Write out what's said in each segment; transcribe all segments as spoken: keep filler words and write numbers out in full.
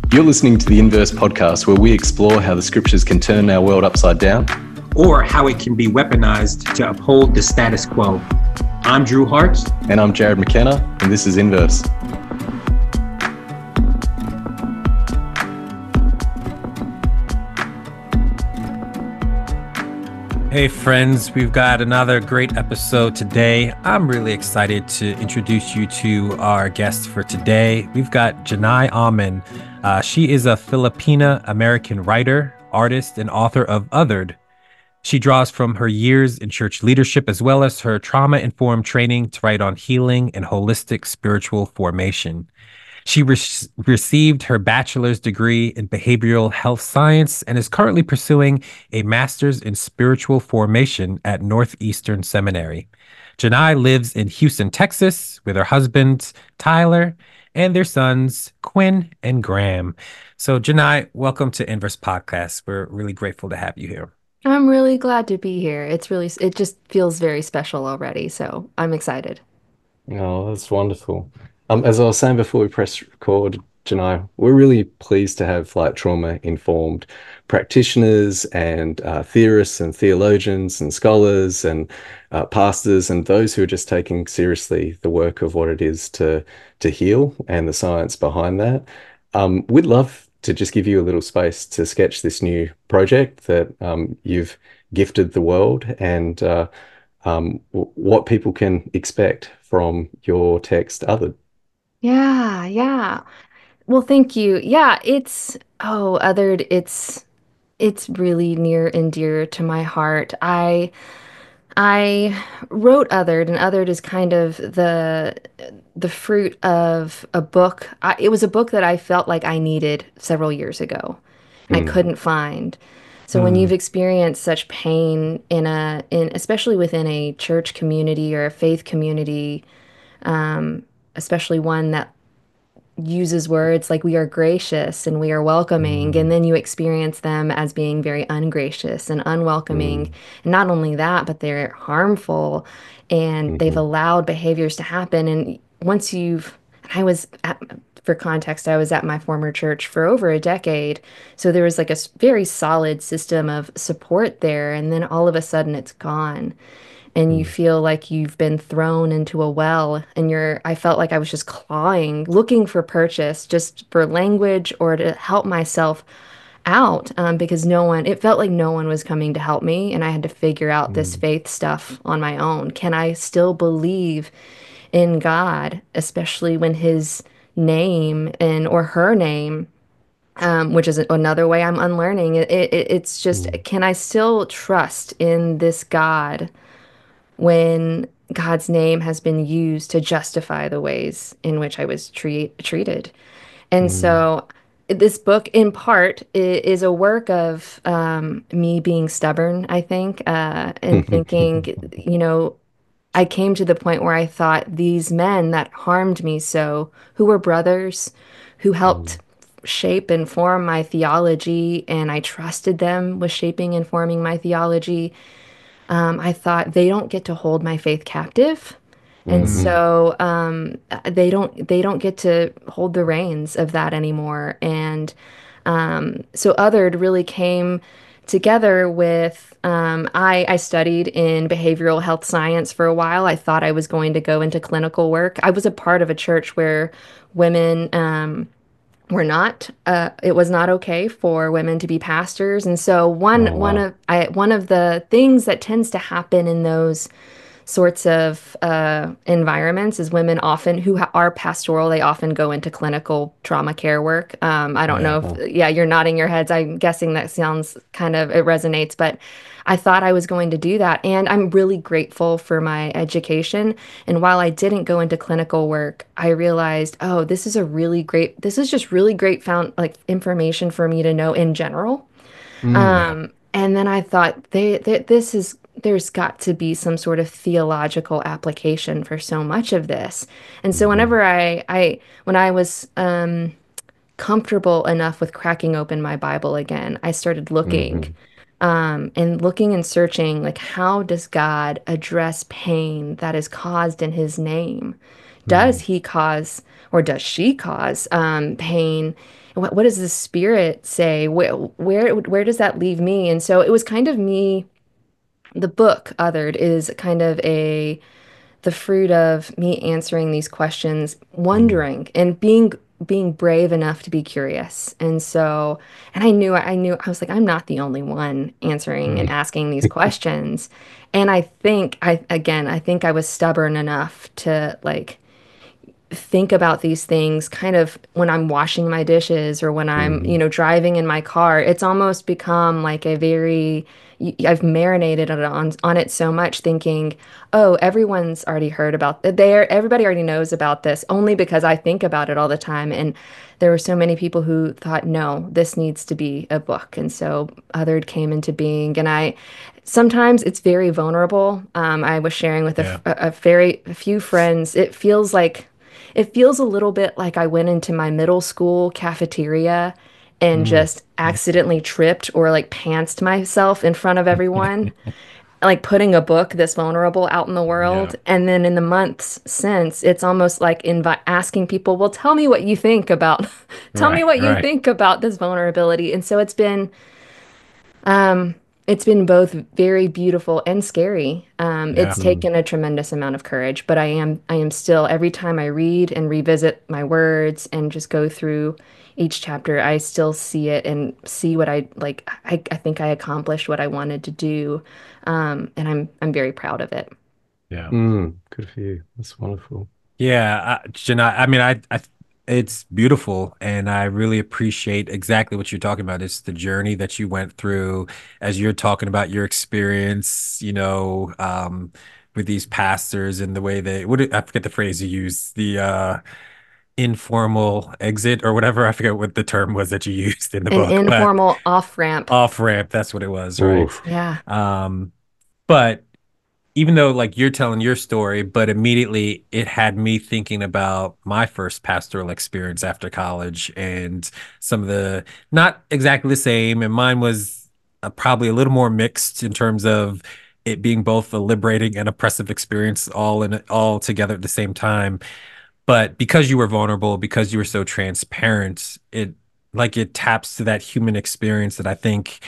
You're listening to the Inverse podcast, where we explore how the scriptures can turn our world upside down, or how it can be weaponized to uphold the status quo. I'm Drew Hart. And I'm Jared McKenna, and this is Inverse. Hey friends, we've got another great episode today. I'm really excited to introduce you to our guest for today. We've got Janai Aman. Uh, she is a Filipina-American writer, artist, and author of Othered. She draws from her years in church leadership as well as her trauma-informed training to write on healing and holistic spiritual formation. She re- received her bachelor's degree in behavioral health science and is currently pursuing a master's in spiritual formation at Northeastern Seminary. Janai lives in Houston, Texas, with her husband, Tyler, and their sons, Quinn and Graham. So, Janai, welcome to Inverse Podcast. We're really grateful to have you here. I'm really glad to be here. It's really, it just feels very special already, so I'm excited. Oh, that's wonderful. Um, as I was saying before we press record, Janai, we're really pleased to have like trauma-informed practitioners and uh, theorists and theologians and scholars and uh, pastors and those who are just taking seriously the work of what it is to to heal and the science behind that. Um, we'd love to just give you a little space to sketch this new project that um, you've gifted the world and uh, um, w- what people can expect from your text, Othered. Yeah, yeah. Well, thank you. Yeah, it's oh, othered, it's it's really near and dear to my heart. I I wrote Othered, and Othered is kind of the the fruit of a book. I, it was a book that I felt like I needed several years ago, and I Mm, couldn't find. So when Mm, you've experienced such pain in a in especially within a church community or a faith community, um, especially one that uses words like we are gracious and we are welcoming, and mm, then you experience them as being very ungracious and unwelcoming. mm, And not only that, but they're harmful and they've mhm, allowed behaviors to happen. And once you've, I was at, for context, I was at my former church for over a decade. So there was like a s- very solid system of support there. And then all of a sudden it's gone and you mm, feel like you've been thrown into a well and you're I felt like I was just clawing, looking for purchase, just for language or to help myself out, um, because no one it felt like no one was coming to help me, and I had to figure out this mm, faith stuff on my own. Can I still believe in God, especially when his name and or her name, um, which is another way I'm unlearning it, it, it's just, mm, can I still trust in this God when God's name has been used to justify the ways in which I was treat, treated. And mm, so this book, in part, i- is a work of um, me being stubborn, I think, uh, and thinking, you know, I came to the point where I thought these men that harmed me so, who were brothers, who mm, helped shape and form my theology, and I trusted them with shaping and forming my theology. um, I thought they don't get to hold my faith captive. And mhm, mm, so um, they don't they don't get to hold the reins of that anymore. And um, so Othered really came together with um, I, I studied in behavioral health science for a while. I thought I was going to go into clinical work. I was a part of a church where women um, were not uh, it was not okay for women to be pastors. And so one Oh, one wow. of I one of the things that tends to happen in those sorts of uh, environments is women often who ha- are pastoral, they often go into clinical trauma care work. Um, I don't yeah. know Oh, if, yeah, you're nodding your heads. I'm guessing that sounds kind of, it resonates, but I thought I was going to do that. And I'm really grateful for my education. And while I didn't go into clinical work, I realized, oh, this is a really great, this is just really great found like information for me to know in general. mm, Yeah. Um, and then I thought they, they this is there's got to be some sort of theological application for so much of this. And so mhm, whenever I I when I was um comfortable enough with cracking open my Bible again, I started looking mhm, um and looking and searching, like, how does God address pain that is caused in his name? Does mm, he cause or does she cause um pain? what, what does the Spirit say? Where, where, where does that leave me? And so it was kind of me, the book, Othered, is kind of a the fruit of me answering these questions, Mm. wondering and being being brave enough to be curious. And so, and I knew I knew I was like, I'm not the only one answering and Mm. asking these questions. And I think I again, I think I was stubborn enough to like think about these things kind of when I'm washing my dishes or when I'm, you Mm. know, driving in my car. It's almost become like a very, y- I've marinated on, on on it so much thinking, oh, everyone's already heard about there. Everybody already knows about this only because I think about it all the time. And there were so many people who thought, no, this needs to be a book. And so Othered came into being. And I, sometimes it's very vulnerable. Um, I was sharing with a, Yeah. f- a- a very a few friends. It feels like it feels a little bit like I went into my middle school cafeteria and Mm. just accidentally tripped or like pantsed myself in front of everyone, like putting a book this vulnerable out in the Yeah. world. And then in the months since, it's almost like invi asking people, well, tell me what you think about, tell me Right. what you Right. think about this vulnerability. And so it's been um, it's been both very beautiful and scary. Um, Yeah. it's Mm. taken a tremendous amount of courage, but I am I am still every time I read and revisit my words and just go through each chapter, I still see it and see what I like. I, I think I accomplished what I wanted to do, um, and I'm I'm very proud of it. Yeah. Mm. Good for you. That's wonderful. Yeah, I, Janai, I mean, I, I, it's beautiful, and I really appreciate exactly what you're talking about. It's the journey that you went through as you're talking about your experience, you know, um, with these pastors and the way they, what did, I forget the phrase you used, the uh, informal exit or whatever. I forget what the term was that you used in the An book, but informal off ramp. off ramp, that's what it was, right? Oof. Yeah. Um, but even though like you're telling your story, but immediately it had me thinking about my first pastoral experience after college and some of the not exactly the same. And mine was uh, probably a little more mixed in terms of it being both a liberating and oppressive experience all in all together at the same time. But because you were vulnerable, because you were so transparent, it like it taps to that human experience that I think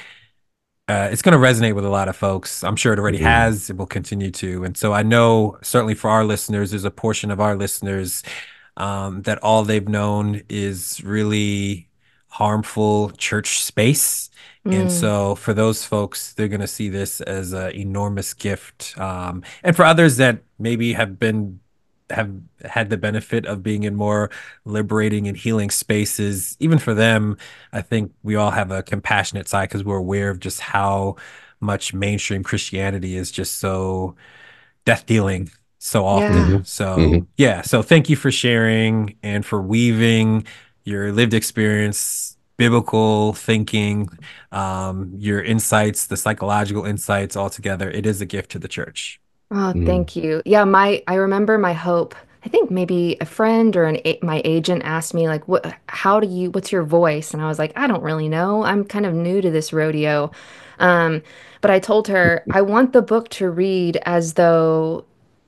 uh, it's going to resonate with a lot of folks. I'm sure it already Mm. has. It will continue to. And so I know certainly for our listeners, there's a portion of our listeners um, that all they've known is really harmful church space. And Mm, so for those folks, they're going to see this as an enormous gift. Um, and for others that maybe have been have had the benefit of being in more liberating and healing spaces, even for them, I think we all have a compassionate side because we're aware of just how much mainstream Christianity is just so death dealing so often. yeah. Hmm. Hmm. So, yeah. So, thank you for sharing and for weaving your lived experience, biblical thinking, um, your insights, the psychological insights all together. It is a gift to the church. Oh, Mm. thank you. Yeah, my I remember my hope. I think maybe a friend or an a my agent asked me like, "What? How do you? What's your voice?" And I was like, "I don't really know. I'm kind of new to this rodeo." Um, but I told her I want the book to read as though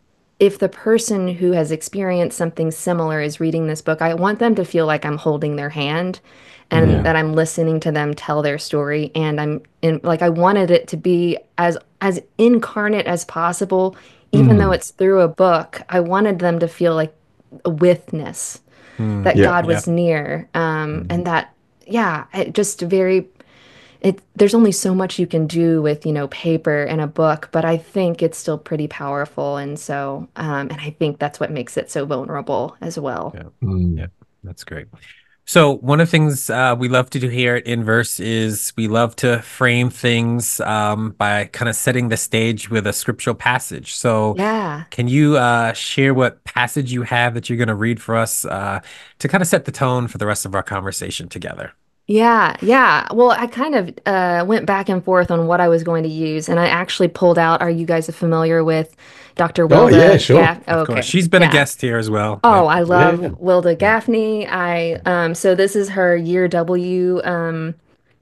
if the person who has experienced something similar is reading this book, I want them to feel like I'm holding their hand and Yeah. Mm, that I'm listening to them tell their story. And I'm in, like, I wanted it to be as as incarnate as possible, even though Mm. it's through a book. I wanted them to feel like a witness mm, that Yeah. God yeah. was near, um, Mm, and that, yeah, it just very it there's only so much you can do with, you know, paper and a book, but I think it's still pretty powerful. And so, um, and I think that's what makes it so vulnerable as well. yeah. Yeah. Mm. That's great. So one of the things uh, we love to do here at Inverse is we love to frame things um, by kind of setting the stage with a scriptural passage. So Yeah. can you uh, share what passage you have that you're going to read for us uh, to kind of set the tone for the rest of our conversation together? Yeah, yeah. Well, I kind of uh, went back and forth on what I was going to use, and I actually pulled out. Are you guys familiar with doctor Oh, yeah, Wilda sure. Gaff? Of course, Okay, she's been a yeah. guest here as well. Oh, Yep. I Yeah. love Yeah. Wilda Yeah. Gaffney. I um, so this is her Year W um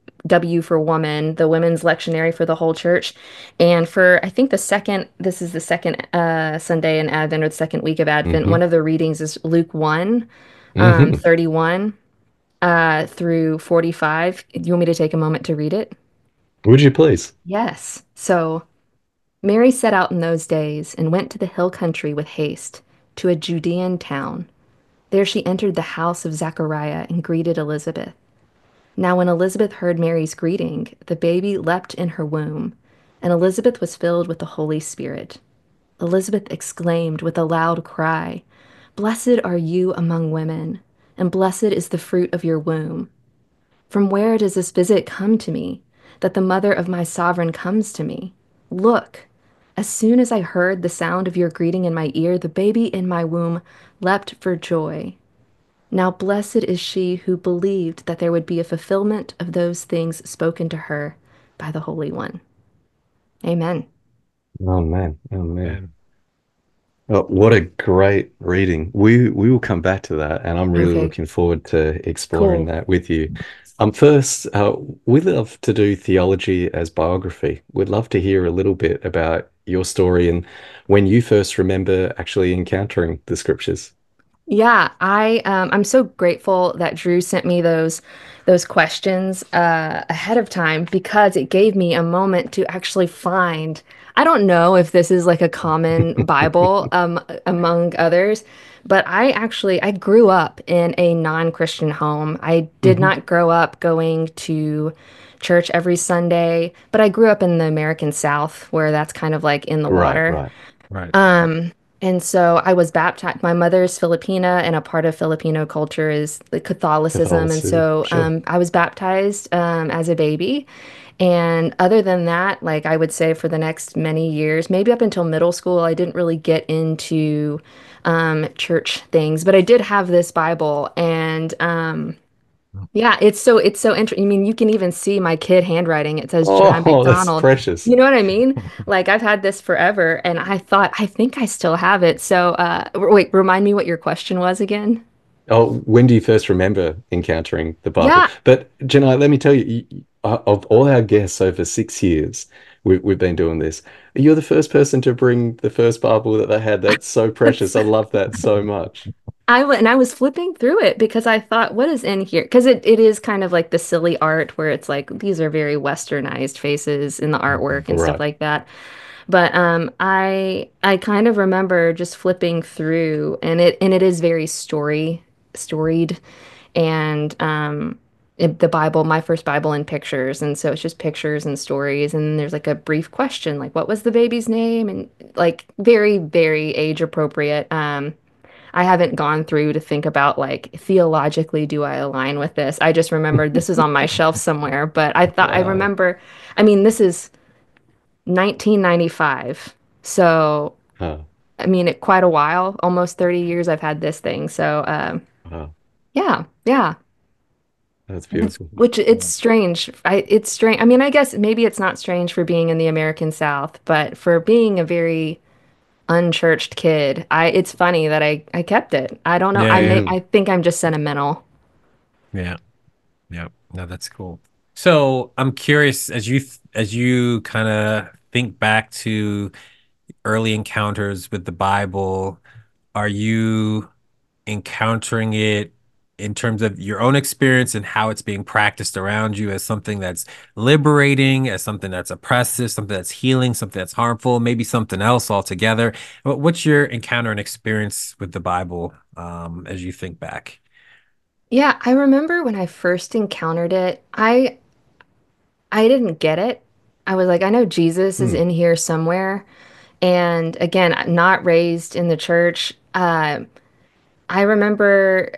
W for woman, the women's lectionary for the whole church. And for, I think the second, this is the second uh, Sunday in Advent or the second week of Advent, Hmm. one of the readings is Luke one, um, Hmm. thirty-one. uh, through forty-five. Do you want me to take a moment to read it? Would you please? Yes. So Mary set out in those days and went to the hill country with haste to a Judean town. There she entered the house of Zechariah and greeted Elizabeth. Now, when Elizabeth heard Mary's greeting, the baby leapt in her womb, and Elizabeth was filled with the Holy Spirit. Elizabeth exclaimed with a loud cry, "Blessed are you among women, and blessed is the fruit of your womb. From where does this visit come to me, that the mother of my sovereign comes to me? Look, as soon as I heard the sound of your greeting in my ear, the baby in my womb leapt for joy. Now blessed is she who believed that there would be a fulfillment of those things spoken to her by the Holy One." Amen. Oh man, oh man. Man. Oh, what a great reading. We we will come back to that, and I'm really Okay, looking forward to exploring cool. that with you. Um, first, uh, we love to do theology as biography. We'd love to hear a little bit about your story and when you first remember actually encountering the scriptures. Yeah, I um, I'm so grateful that Drew sent me those those questions uh, ahead of time because it gave me a moment to actually find. I don't know if this is like a common Bible um, among others, but I actually I grew up in a non-Christian home. I did Hmm. not grow up going to church every Sunday, but I grew up in the American South where that's kind of like in the Right, water. right. Right. Um, and so I was baptized. My mother's Filipina, and a part of Filipino culture is the Catholicism. And Catholicism, so sure. um, I was baptized um, as a baby. And other than that, like I would say for the next many years, maybe up until middle school, I didn't really get into um, church things, but I did have this Bible. And um, yeah, it's so it's so interesting. I mean, you can even see my kid handwriting. It says John Oh, that's McDonald. precious. You know what I mean? Like I've had this forever, and I thought I think I still have it. So, uh, w- wait, remind me what your question was again? Oh, when do you first remember encountering the Bible? Yeah, But Janai, let me tell you, you- you- uh, of all our guests over six years, we, we've been doing this. You're the first person to bring the first Bible that they had. That's so precious. that's I love that so much. I went and I was flipping through it because I thought, what is in here? Because it, it is kind of like the silly art where it's like these are very westernized faces in the artwork and stuff Right. like that. But um, I I kind of remember just flipping through, and it and it is very story storied, and um, it, the Bible, my first Bible in pictures, and so it's just pictures and stories, and then there's like a brief question, like what was the baby's name, and like very very age appropriate. Um, I haven't gone through to think about like theologically, do I align with this? I just remembered this is on my shelf somewhere, but I thought I Wow. remember. I mean, this is nineteen ninety-five. So, Oh, I mean, it quite a while, almost thirty years I've had this thing. So, um, wow. yeah, yeah. That's That's beautiful. Which it's strange. I it's strange. I mean, I guess maybe it's not strange for being in the American South, but for being a very unchurched kid, I it's funny that I I kept it. I don't know. yeah, I yeah, may Mm. I think I'm just sentimental. yeah, yeah. No, that's cool. So I'm curious as you th as you kind of think back to early encounters with the Bible, are you encountering it in terms of your own experience and how it's being practiced around you as something that's liberating, as something that's oppressive, something that's healing, something that's harmful, maybe something else altogether? What- What's your encounter and experience with the Bible um, as you think back? Yeah, I remember when I first encountered it, I I didn't get it. I was like, I know Jesus is Mm. in here somewhere. And again, not raised in the church. Uh, I remember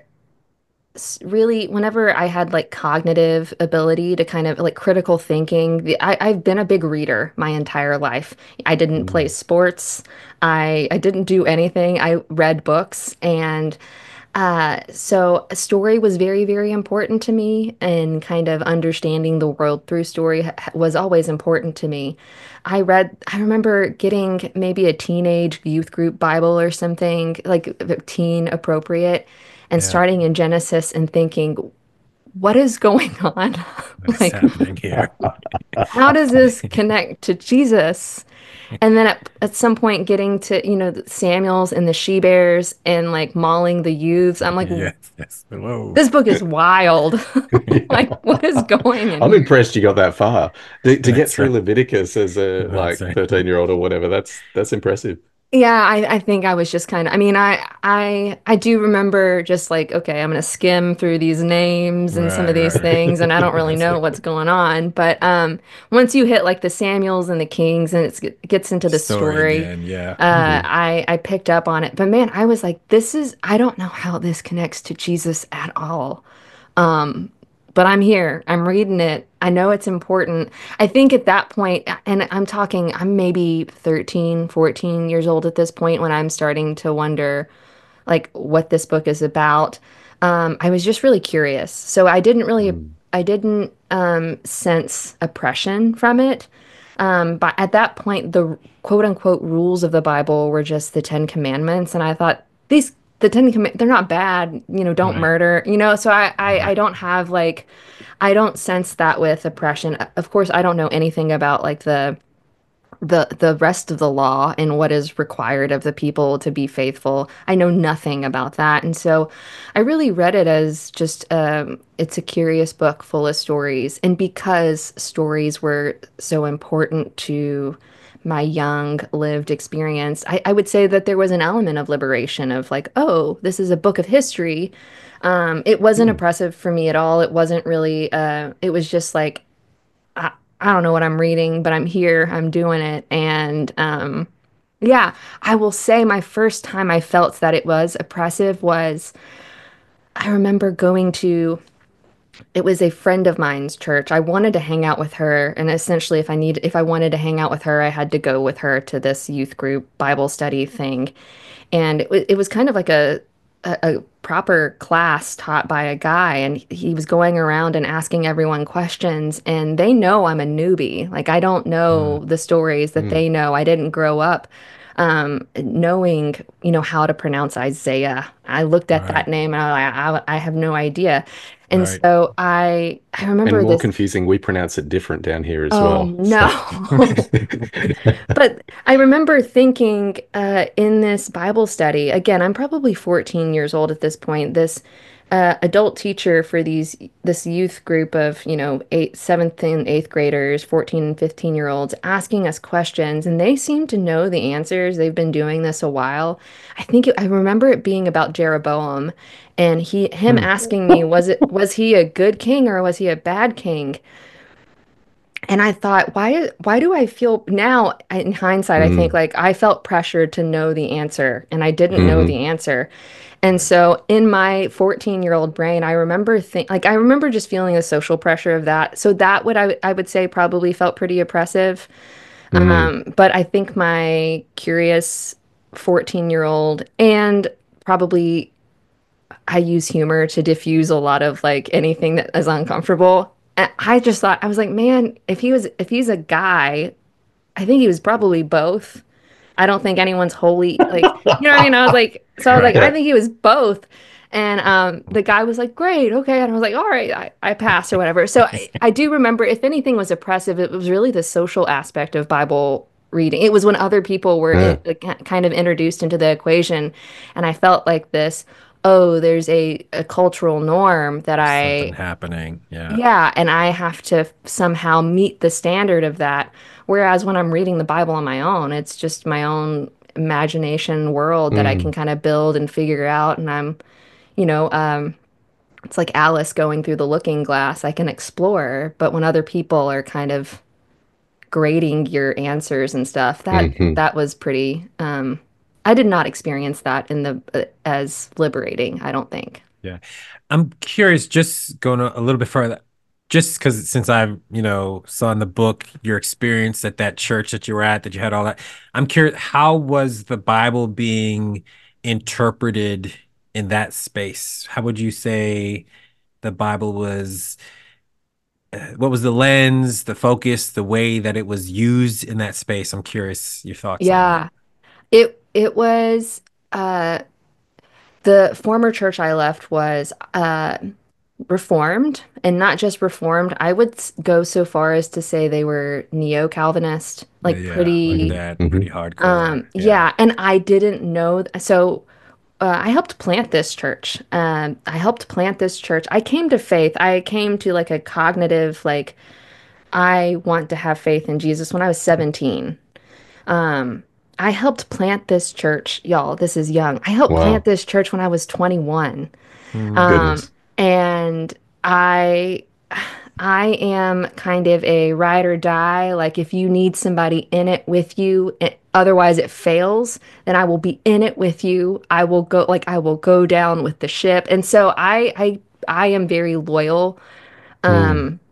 s- really whenever I had like cognitive ability to kind of like critical thinking, the, I, I've been a big reader my entire life. I didn't play Mm. sports. I I didn't do anything. I read books and uh, so a story was very, very important to me, and kind of understanding the world through story ha- was always important to me. I read, I remember getting maybe a teenage youth group Bible or something, like teen appropriate, and Yeah. starting in Genesis and thinking, what is going on? What is Like, happening here? how does this connect to Jesus? And then at, at some point, getting to, you know, the Samuels and the she bears and like mauling the youths. I'm like, Yes, yes. Whoa. this book is wild. Like, what is going in I'm here? impressed you got that far. To, to get That's through right. Leviticus as a That's like right. thirteen year old or whatever, that's that's impressive. Yeah, I, I think I was just kind of, I mean, I, I, I do remember just like, okay, I'm gonna skim through these names and some Right, of these right. things, and I don't really That's know it. what's going on. But um, once you hit like the Samuels and the Kings, and it's, it gets into the Story story, again. Yeah. uh, Mhm. I, I picked up on it. But man, I was like, this is, I don't know how this connects to Jesus at all. Um, but I'm here. I'm reading it. I know it's important. I think at that point, and I'm talking, I'm maybe thirteen, fourteen years old at this point when I'm starting to wonder like what this book is about. Um, I was just really curious. So I didn't really, Mm. I didn't um, sense oppression from it. Um, but at that point, the quote unquote rules of the Bible were just the Ten Commandments. And I thought these, the Ten Commandments, they're not bad, you know, don't Right. murder, you know, so I, I, Right. I don't have like, I don't sense that with oppression. Of course, I don't know anything about like the, the the rest of the law and what is required of the people to be faithful. I know nothing about that. And so I really read it as just um it's a curious book full of stories. And because stories were so important to my young lived experience, I, I would say that there was an element of liberation of like, oh, this is a book of history. Um, it wasn't Mm. oppressive for me at all. It wasn't really uh it was just like I, I don't know what I'm reading, but I'm here, I'm doing it. And um, yeah, I will say my first time I felt that it was oppressive was I remember going to, it was a friend of mine's church. I wanted to hang out with her, and essentially if I need if I wanted to hang out with her, I had to go with her to this youth group Bible study thing. And it, wa- it was kind of like a, a a proper class taught by a guy, and he was going around and asking everyone questions, and they know I'm a newbie. Like I don't Mm. know the stories that Mm. they know. I didn't grow up um, knowing, you know, how to pronounce Isaiah. I looked at Right. that name and I, I, I have no idea. And Right. so I I And remember more this. confusing, we pronounce it different down here as Oh well. So no. But I remember thinking uh, in this Bible study, again, I'm probably fourteen years old at this point, this uh, adult teacher for these this youth group of, you know, eight, seventh and eighth graders, fourteen and fifteen year olds asking us questions, and they seem to know the answers. They've been doing this a while. I think it, I remember it being about Jeroboam and he him Mm. asking me, was it was he a good king or was he a bad king? And I thought, why why do I feel now in hindsight, I think Mm. like I felt pressured to know the answer and I didn't know the Mhm. answer. And Right. so in my fourteen-year-old brain, I remember think like I remember just feeling the social pressure of that. So that would I I would say probably felt pretty oppressive. Mm. Um, but I think my curious fourteen-year-old and probably I use humor to diffuse a lot of like anything that is uncomfortable. And I just thought I was like, man, if he was if he's a guy, I think he was probably both. I don't think anyone's wholly like, you know what I mean? I was like, so I was like, Right. I Yeah. think he was both. And um, the guy was like, great, okay. And I was like, all right, I, I passed or whatever. So I, I do remember if anything was oppressive, it was really the social aspect of Bible reading. It was when other people were in, Mm. like, kind of introduced into the equation. And I felt like this, oh, there's a, a cultural norm that Something I happening. Yeah. yeah, and I have to somehow meet the standard of that. Whereas when I'm reading the Bible on my own, it's just my own imagination world that I can Mm. kind of build and figure out. And I'm, you know, um, it's like Alice going through the looking glass. I can explore, but when other people are kind of grading your answers and stuff, that Mhm. that was pretty, um, I did not experience that in the uh, as liberating, I don't think. Yeah. I'm curious, just going a, a little bit further, just because since I've, you know, saw in the book your experience at that church that you were at, that you had all that, I'm curious, how was the Bible being interpreted in that space? How would you say the Bible was, uh, what was the lens, the focus, the way that it was used in that space? I'm curious your thoughts on that. Yeah. It it was uh the former church I left was uh Reformed, and not just Reformed. I would s- go so far as to say they were neo-Calvinist, like Yeah, like pretty, that, Hmm. pretty hardcore. um, Yeah. yeah. And I didn't know. th- So uh, I helped plant this church. Um, I helped plant this church. I came to faith. I came to like a cognitive, like, I want to have faith in Jesus when I was seventeen. Um, I helped plant this church, y'all. This is young. I helped plant Wow. this church when I was twenty-one. Hmm. Um, Goodness. and I I am kind of a ride or die. Like if you need somebody in it with you, it, otherwise it fails, then I will be in it with you. I will go like I will go down with the ship. And so I I I am very loyal. Mm. Um,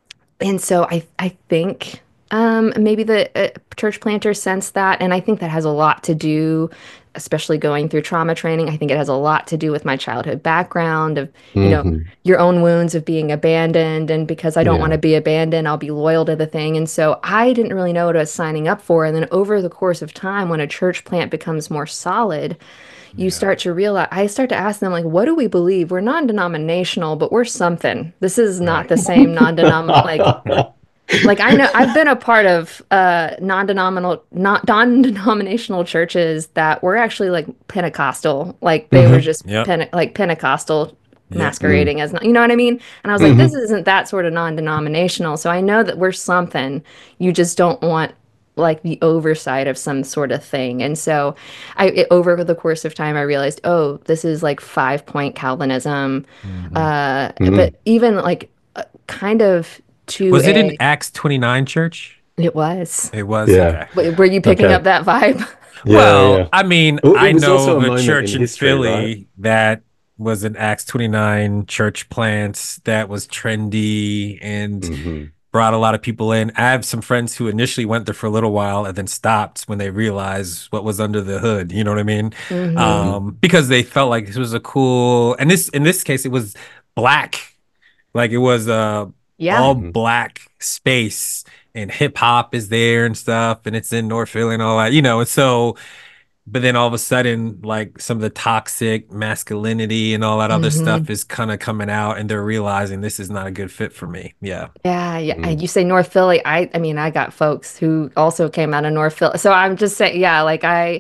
and so I I think um, maybe the uh, church planters sense that, and I think that has a lot to do, especially going through trauma training. I think it has a lot to do with my childhood background of, you know, Hmm. your own wounds of being abandoned, and because I don't want Yeah. to be abandoned, I'll be loyal to the thing. And so I didn't really know what I was signing up for. And then over the course of time, when a church plant becomes more solid, you Yeah. start to realize, I start to ask them, like, what do we believe? We're non-denominational, but we're something. This is not Right. the same non-denom like like I know I've been a part of uh non-denominational not non-denominational churches that were actually like Pentecostal. Like they were Hmm. just Yep. Pente like Pentecostal Yep. Mm. masquerading as not, you know what I mean? And I was like, this Hmm. isn't that sort of non-denominational. So I know that we're something. You just don't want like the oversight of some sort of thing. And so I it, over the course of time I realized, oh, this is like five point Calvinism. Hmm. Uh, Mm. but even like uh, kind of to Was it an a Acts twenty-nine church? it was. It was, Yeah. okay. W- Were you picking Okay. up that vibe? Yeah. Well, Yeah. I mean, Well, it I was know also a of a moment in church in history, right? Philly that was an Acts twenty-nine church plant that was trendy and Hmm. brought a lot of people in. I have some friends who initially went there for a little while and then stopped when they realized what was under the hood. You know what I mean? Hmm. Hmm. Um, because they felt like this was a cool, and this in this case it was black, like it was a Yeah. all Hmm. black space, and hip hop is there and stuff, and it's in North Philly and all that, you know. And so, but then all of a sudden, like some of the toxic masculinity and all that other Hmm. stuff is kind of coming out, and they're realizing this is not a good fit for me. Yeah. Yeah, yeah. And Mm. you say North Philly. I I mean, I got folks who also came out of North Philly. So I'm just saying, yeah, like I,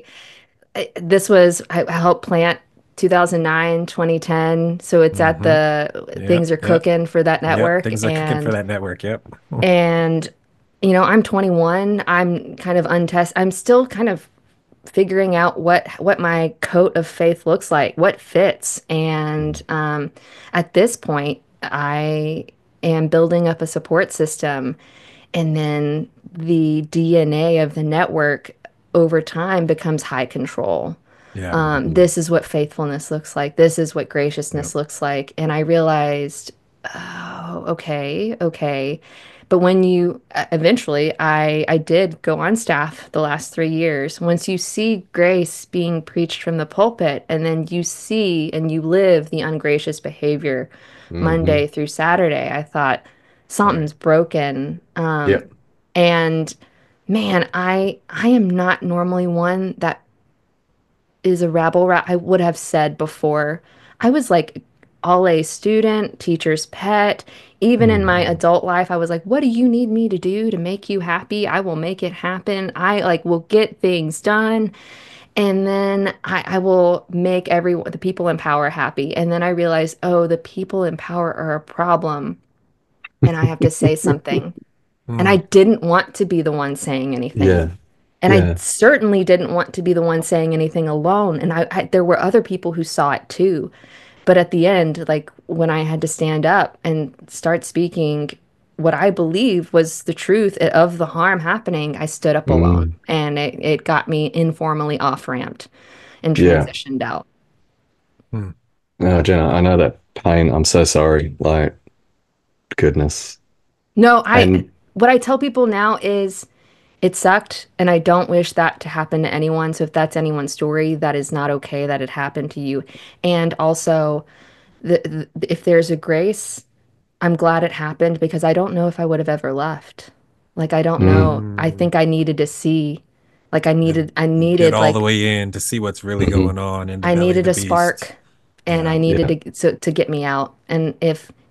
I this was I helped plant two thousand nine, twenty ten. So it's at Hmm. the things Yep. are Yep. cooking for that Yep. network. Things are cooking for And that network. Yep. and you know, I'm twenty-one. I'm kind of untested. I'm still kind of figuring out what what my coat of faith looks like, what fits. And um, at this point, I am building up a support system, and then the D N A of the network over time becomes high control. Yeah. Um, Hmm. this is what faithfulness looks like. This is what Yep. graciousness looks like. And I realized, oh, okay, okay. But when you uh, eventually, I I did go on staff the last three years. Once you see grace being preached from the pulpit, and then you see and you live the ungracious behavior Hmm. Monday through Saturday, I thought Right. something's broken. Um, Yep. and man, I I am not normally one that is a rabble rat. I would have said before. I was like all A student, teacher's pet. Even in my Hmm. adult life, I was like, what do you need me to do to make you happy? I will make it happen. I like will get things done. And then I, I will make everyone, the people in power happy. And then I realized, oh, the people in power are a problem. And I have to say something. And I Hmm. didn't want to be the one saying anything. Yeah. And I Yeah. certainly didn't want to be the one saying anything alone. And I, I there were other people who saw it too. But at the end, like when I had to stand up and start speaking what I believe was the truth of the harm happening, I stood up alone. Mm. And it, it got me informally off-ramped and Yeah. transitioned out. Hmm. No, Jenna, I know that pain. I'm so sorry. Like, goodness. No, I And what I tell people now is it sucked, and I don't wish that to happen to anyone. So if that's anyone's story, that is not okay that it happened to you. And also, the, the if there's a grace, I'm glad it happened because I don't know if I would have ever left. Like I don't know. mm, I Hmm. think I needed to see, like I And needed, I get needed all the like way in to see what's really hmm going on in the I belly of needed the a beast. spark, and I Yeah. needed yeah. to so, to get me out. And if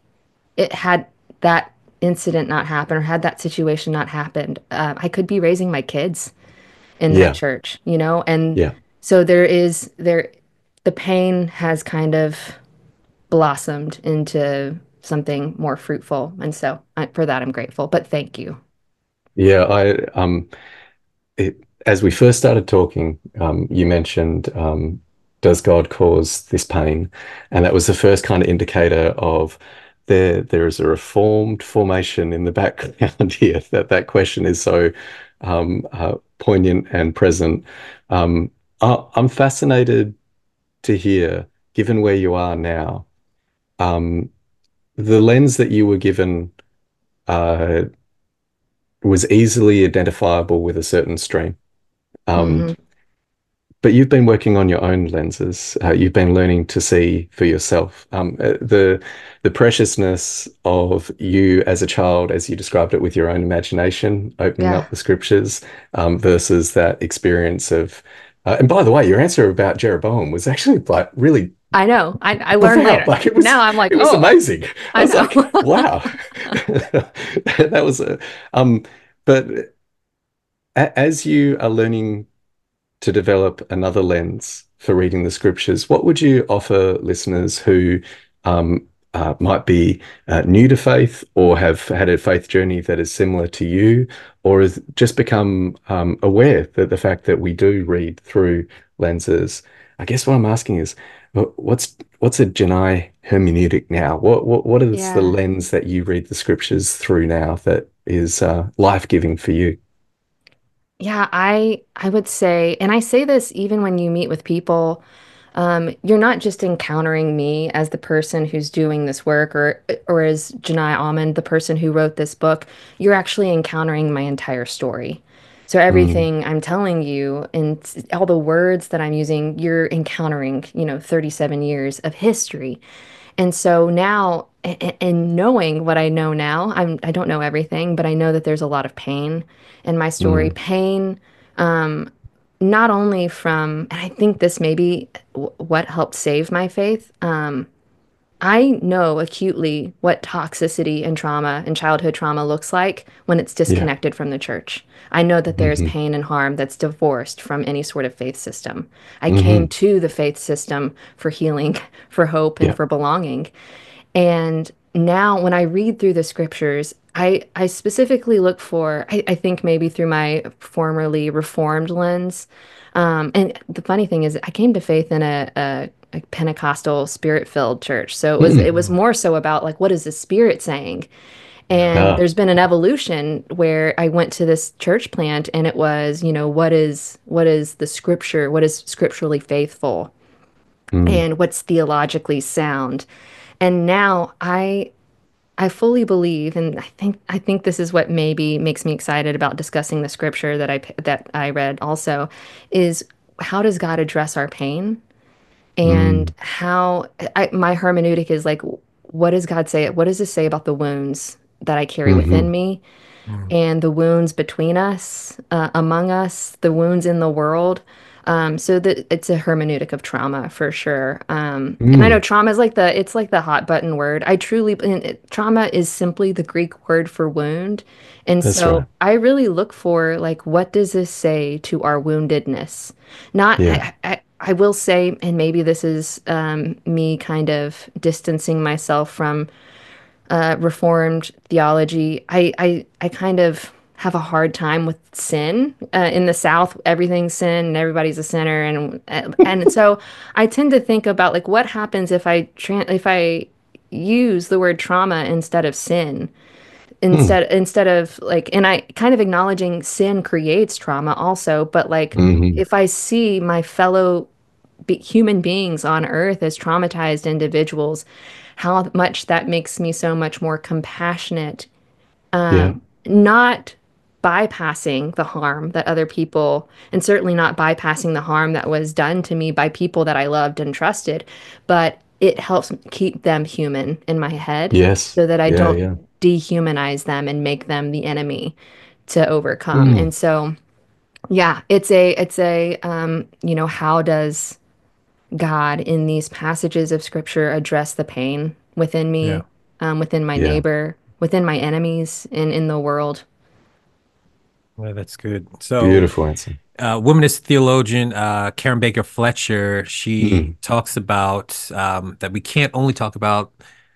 it had that incident not happen or had that situation not happened, uh, I could be raising my kids in that Yeah. church, you know? And Yeah. so there is there the pain has kind of blossomed into something more fruitful. And so I, for that, I'm grateful. But thank you. Yeah. I um it, as we first started talking, um, you mentioned, um, does God cause this pain? And that was the first kind of indicator of there there is a reformed formation in the background here. That that question is so um, uh, poignant and present. Um, I, I'm fascinated to hear, given where you are now, um, the lens that you were given uh, was easily identifiable with a certain stream. Um, Hmm. But you've been working on your own lenses. Uh, you've been learning to see for yourself. Um, uh, the the preciousness of you as a child, as you described it with your own imagination, opening Yeah, up the scriptures, um, versus that experience of. Uh, and by the way, your answer about Jeroboam was actually like really I know. I, I learned profound. later. Like it was, Now I'm like, it was oh, amazing. I I was know. like, wow, that was a. Um, but a- as you are learning to develop another lens for reading the scriptures, what would you offer listeners who um, uh, might be uh, new to faith or have had a faith journey that is similar to you, or has just become um, aware that the fact that we do read through lenses? I guess what I'm asking is, wh- what's what's a Janai hermeneutic now? What what what is the Yeah. lens that you read the scriptures through now that is uh, life-giving for you? Yeah, I I would say, and I say this even when you meet with people, um, you're not just encountering me as the person who's doing this work or or as Janai Almond, the person who wrote this book. You're actually encountering my entire story. So Mm, everything I'm telling you and all the words that I'm using, you're encountering, you know, thirty-seven years of history. And so now, and knowing what I know now, I'm I don't know everything, but I know that there's a lot of pain in my story. mm, Pain, um, not only from, and I think this may be what helped save my faith. Um, I know acutely what toxicity and trauma and childhood trauma looks like when it's yeah. disconnected from the church. I know that there's Hmm. pain and harm that's divorced from any sort of faith system. I came Hmm. to the faith system for healing, for hope, and Yeah. for belonging. And now when I read through the scriptures, I, I specifically look for, I, I think maybe through my formerly reformed lens. Um, and the funny thing is I came to faith in a, a, a Pentecostal spirit-filled church. So it was it Mm. was more so about like what is the spirit saying? And Ah. there's been an evolution where I went to this church plant and it was, you know, what is what is the scripture? What is scripturally faithful? Mm. And what's theologically sound? And now I I fully believe, and I think I think this is what maybe makes me excited about discussing the scripture that I that I read also, is how does God address our pain and Mm. how I, my hermeneutic is like, what does God say? What does this say about the wounds that I carry within Hmm. me and the wounds between us, uh, among us, the wounds in the world? Um, so that it's a hermeneutic of trauma for sure. Um, and I know Mm. trauma is like the it's like the hot button word. I truly and it, trauma is simply the Greek word for wound. And That's so right. I really look for like what does this say to our woundedness? Not Yeah. I, I, I will say, and maybe this is um, me kind of distancing myself from uh, Reformed theology, I, I I kind of have a hard time with sin. Uh, in the South, everything's sin and everybody's a sinner, and and so I tend to think about like what happens if I tran if I use the word trauma instead of sin, Mm. instead instead of like, and I kind of acknowledging sin creates trauma also, but like Hmm. if I see my fellow be human beings on earth as traumatized individuals, how much that makes me so much more compassionate, Yeah. not bypassing the harm that other people, and certainly not bypassing the harm that was done to me by people that I loved and trusted, but it helps keep them human in my head Yes. so that I Yeah. don't Yeah. dehumanize them and make them the enemy to overcome. Mm. And so, yeah, it's a, it's a, um, you know, how does God in these passages of scripture address the pain within Yeah. me? um, within my Yeah. neighbor, within my enemies, and in the world. Well, that's good. So, Beautiful answer. uh, womanist theologian uh, Karen Baker Fletcher, she Mm. talks about um, that we can't only talk about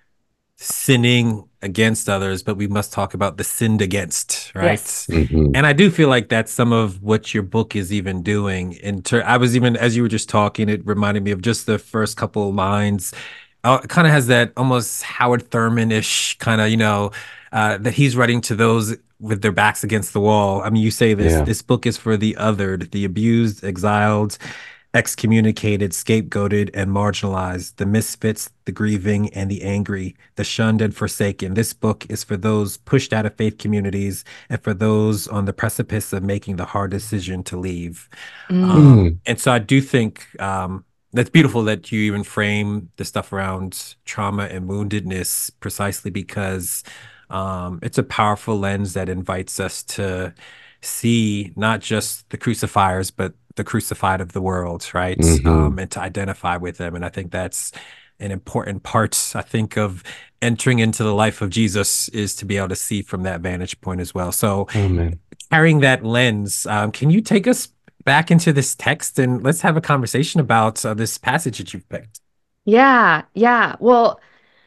sinning against others, but we must talk about the sinned against, right? Yes. Hmm. And I do feel like that's some of what your book is even doing. In ter- I was even as you were just talking, it reminded me of just the first couple of lines. Uh, it kind of has that almost Howard Thurman-ish kind of, you know, uh, that he's writing to those with their backs against the wall. I mean, you say this, Yeah. this book is for the othered, the abused, exiled, excommunicated, scapegoated, and marginalized, the misfits, the grieving, and the angry, the shunned and forsaken. This book is for those pushed out of faith communities and for those on the precipice of making the hard decision to leave. Mm, Um, Mm. and so I do think um, that's beautiful that you even frame the stuff around trauma and woundedness precisely because um, it's a powerful lens that invites us to see not just the crucifiers, but the crucified of the world, right? Hmm. Um, and to identify with them. And I think that's an important part, I think, of entering into the life of Jesus is to be able to see from that vantage point as well. So, Amen. carrying that lens, um, can you take us back into this text and let's have a conversation about uh, this passage that you've picked? yeah, yeah. Well,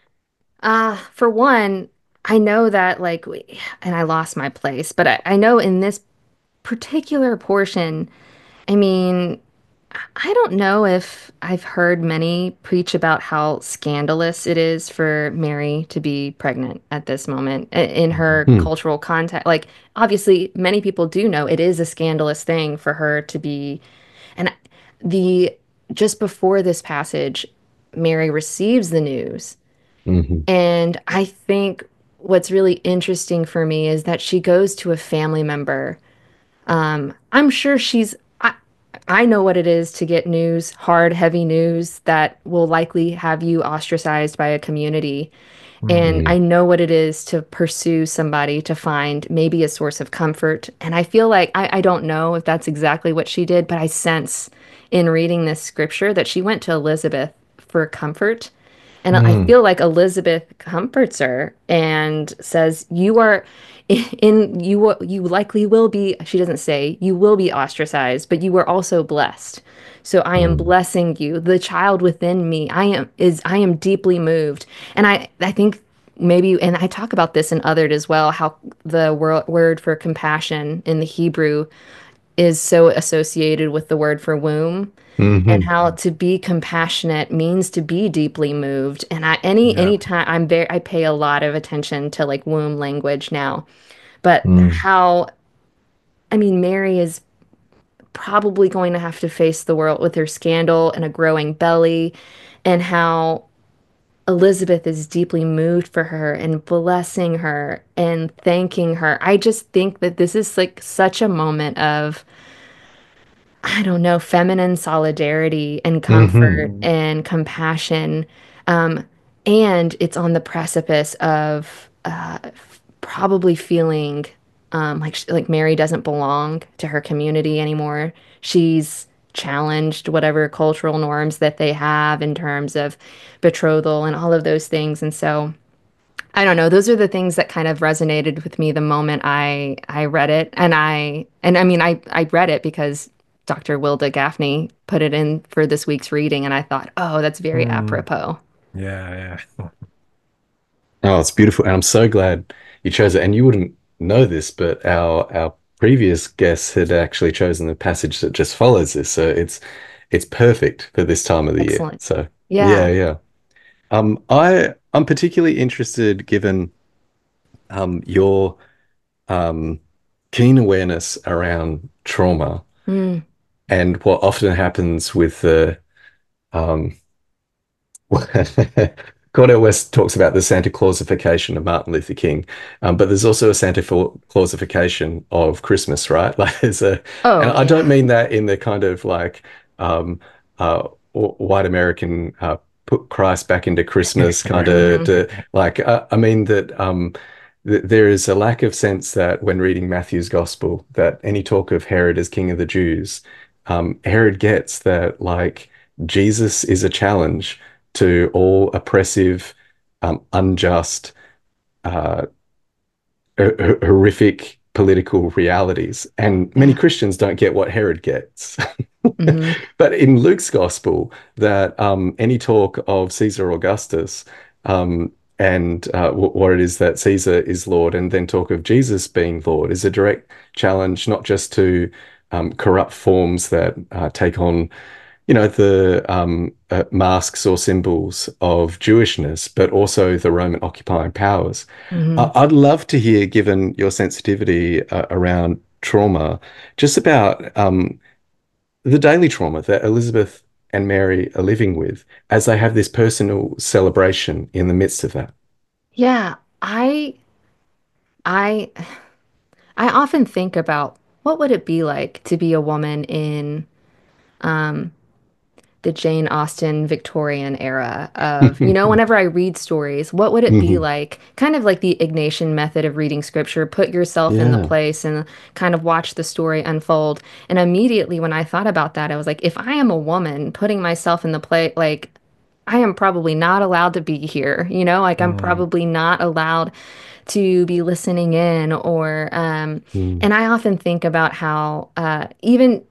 uh, for one, I know that like, we, and I lost my place, but I, I know in this particular portion, I mean, I don't know if I've heard many preach about how scandalous it is for Mary to be pregnant at this moment i- in her Mm. cultural context. Like, obviously, many people do know it is a scandalous thing for her to be. And the just before this passage, Mary receives the news. Hmm. And I think what's really interesting for me is that she goes to a family member. um, I'm sure she's, I, I know what it is to get news, hard, heavy news that will likely have you ostracized by a community. And Mm, I Mm. know what it is to pursue somebody to find maybe a source of comfort. And I feel like, I, I don't know if that's exactly what she did, but I sense in reading this scripture that she went to Elizabeth for comfort. And I Mm. feel like Elizabeth comforts her and says, "You are in you will- you likely will be," she doesn't say, "You will be ostracized, but you are also blessed. So I am Mm. blessing you. The child within me, I am is I am deeply moved." And I I think maybe, and I talk about this in Othered as well, how the wor word for compassion in the Hebrew is so associated with the word for womb, and Hmm. how to be compassionate means to be deeply moved. And I any yeah. anytime I'm very I pay a lot of attention to like womb language now. But Mm. how I mean Mary is probably going to have to face the world with her scandal and a growing belly, and how Elizabeth is deeply moved for her and blessing her and thanking her. I just think that this is like such a moment of, I don't know, feminine solidarity and Hmm. comfort and compassion. Um, and it's on the precipice of uh, probably feeling um, like sh- like Mary doesn't belong to her community anymore. She's challenged whatever cultural norms that they have in terms of betrothal and all of those things. And so I don't know. Those are the things that kind of resonated with me the moment I I read it. And I and I mean I I read it because Doctor Wilda Gaffney put it in for this week's reading, and I thought, "Oh, that's very Mm, apropos." yeah, yeah. Oh, it's beautiful. And I'm so glad you chose it. And you wouldn't know this, but our our previous guest had actually chosen the passage that just follows this. So it's it's perfect for this time of the year. Excellent. So yeah, Yeah. yeah. Um, I I'm particularly interested given um your um keen awareness around trauma Mm. and what often happens with the um Cordell West talks about the Santa Clausification of Martin Luther King, um, but there's also a Santa Clausification of Christmas, right? Like there's a, and Oh, I don't yeah. mean that in the kind of like um, uh, white American uh, put Christ back into Christmas kind of, Hmm. like uh, I mean that um, th there is a lack of sense that when reading Matthew's Gospel, that any talk of Herod as King of the Jews, um, Herod gets that like Jesus is a challenge to all oppressive um, unjust, uh, h- horrific political realities. And many Yeah. Christians don't get what Herod gets. Hmm. But in Luke's gospel, that um, any talk of Caesar Augustus um, and uh, w- what it is that Caesar is Lord, and then talk of Jesus being Lord, is a direct challenge not just to um, corrupt forms that uh, take on, you know, the um, uh, masks or symbols of Jewishness, but also the Roman occupying powers. I- Hmm. I'd love to hear, given your sensitivity uh, around trauma, just about um, the daily trauma that Elizabeth and Mary are living with as they have this personal celebration in the midst of that. Yeah, I I I often think about what would it be like to be a woman in um the Jane Austen Victorian era of, you know, whenever I read stories, what would it be Mhm. like? Kind of like the Ignatian method of reading scripture, put yourself in the Yeah. place and kind of watch the story unfold. And immediately when I thought about that, I was like, if I am a woman putting myself in the play, like I am probably not allowed to be here, you know, like I'm Mm, probably not allowed to be listening in or um Mm. and I often think about how uh even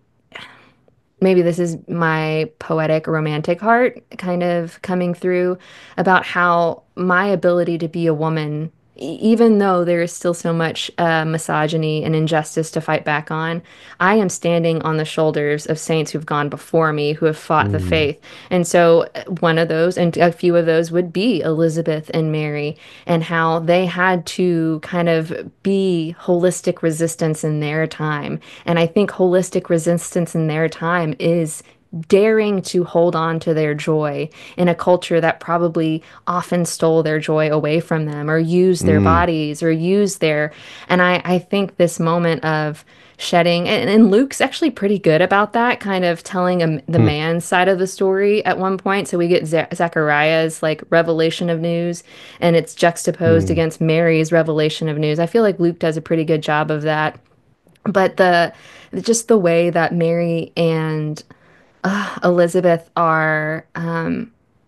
maybe this is my poetic romantic heart kind of coming through about how my ability to be a woman, e- even though there is still so much uh, misogyny and injustice to fight back on, I am standing on the shoulders of saints who've gone before me, who have fought the Mm. faith. And so, uh, one of those, and a few of those would be Elizabeth and Mary, and how they had to kind of be holistic resistance in their time. And I think holistic resistance in their time is daring to hold on to their joy in a culture that probably often stole their joy away from them or used their Mm. bodies or used their and I, I think this moment of shedding and, and Luke's actually pretty good about that, kind of telling a, the Mm. man's side of the story at one point. So we get Ze- Zechariah's like revelation of news and it's juxtaposed Mm. against Mary's revelation of news. I feel like Luke does a pretty good job of that, but the just the way that Mary and uh, Elizabeth are, um,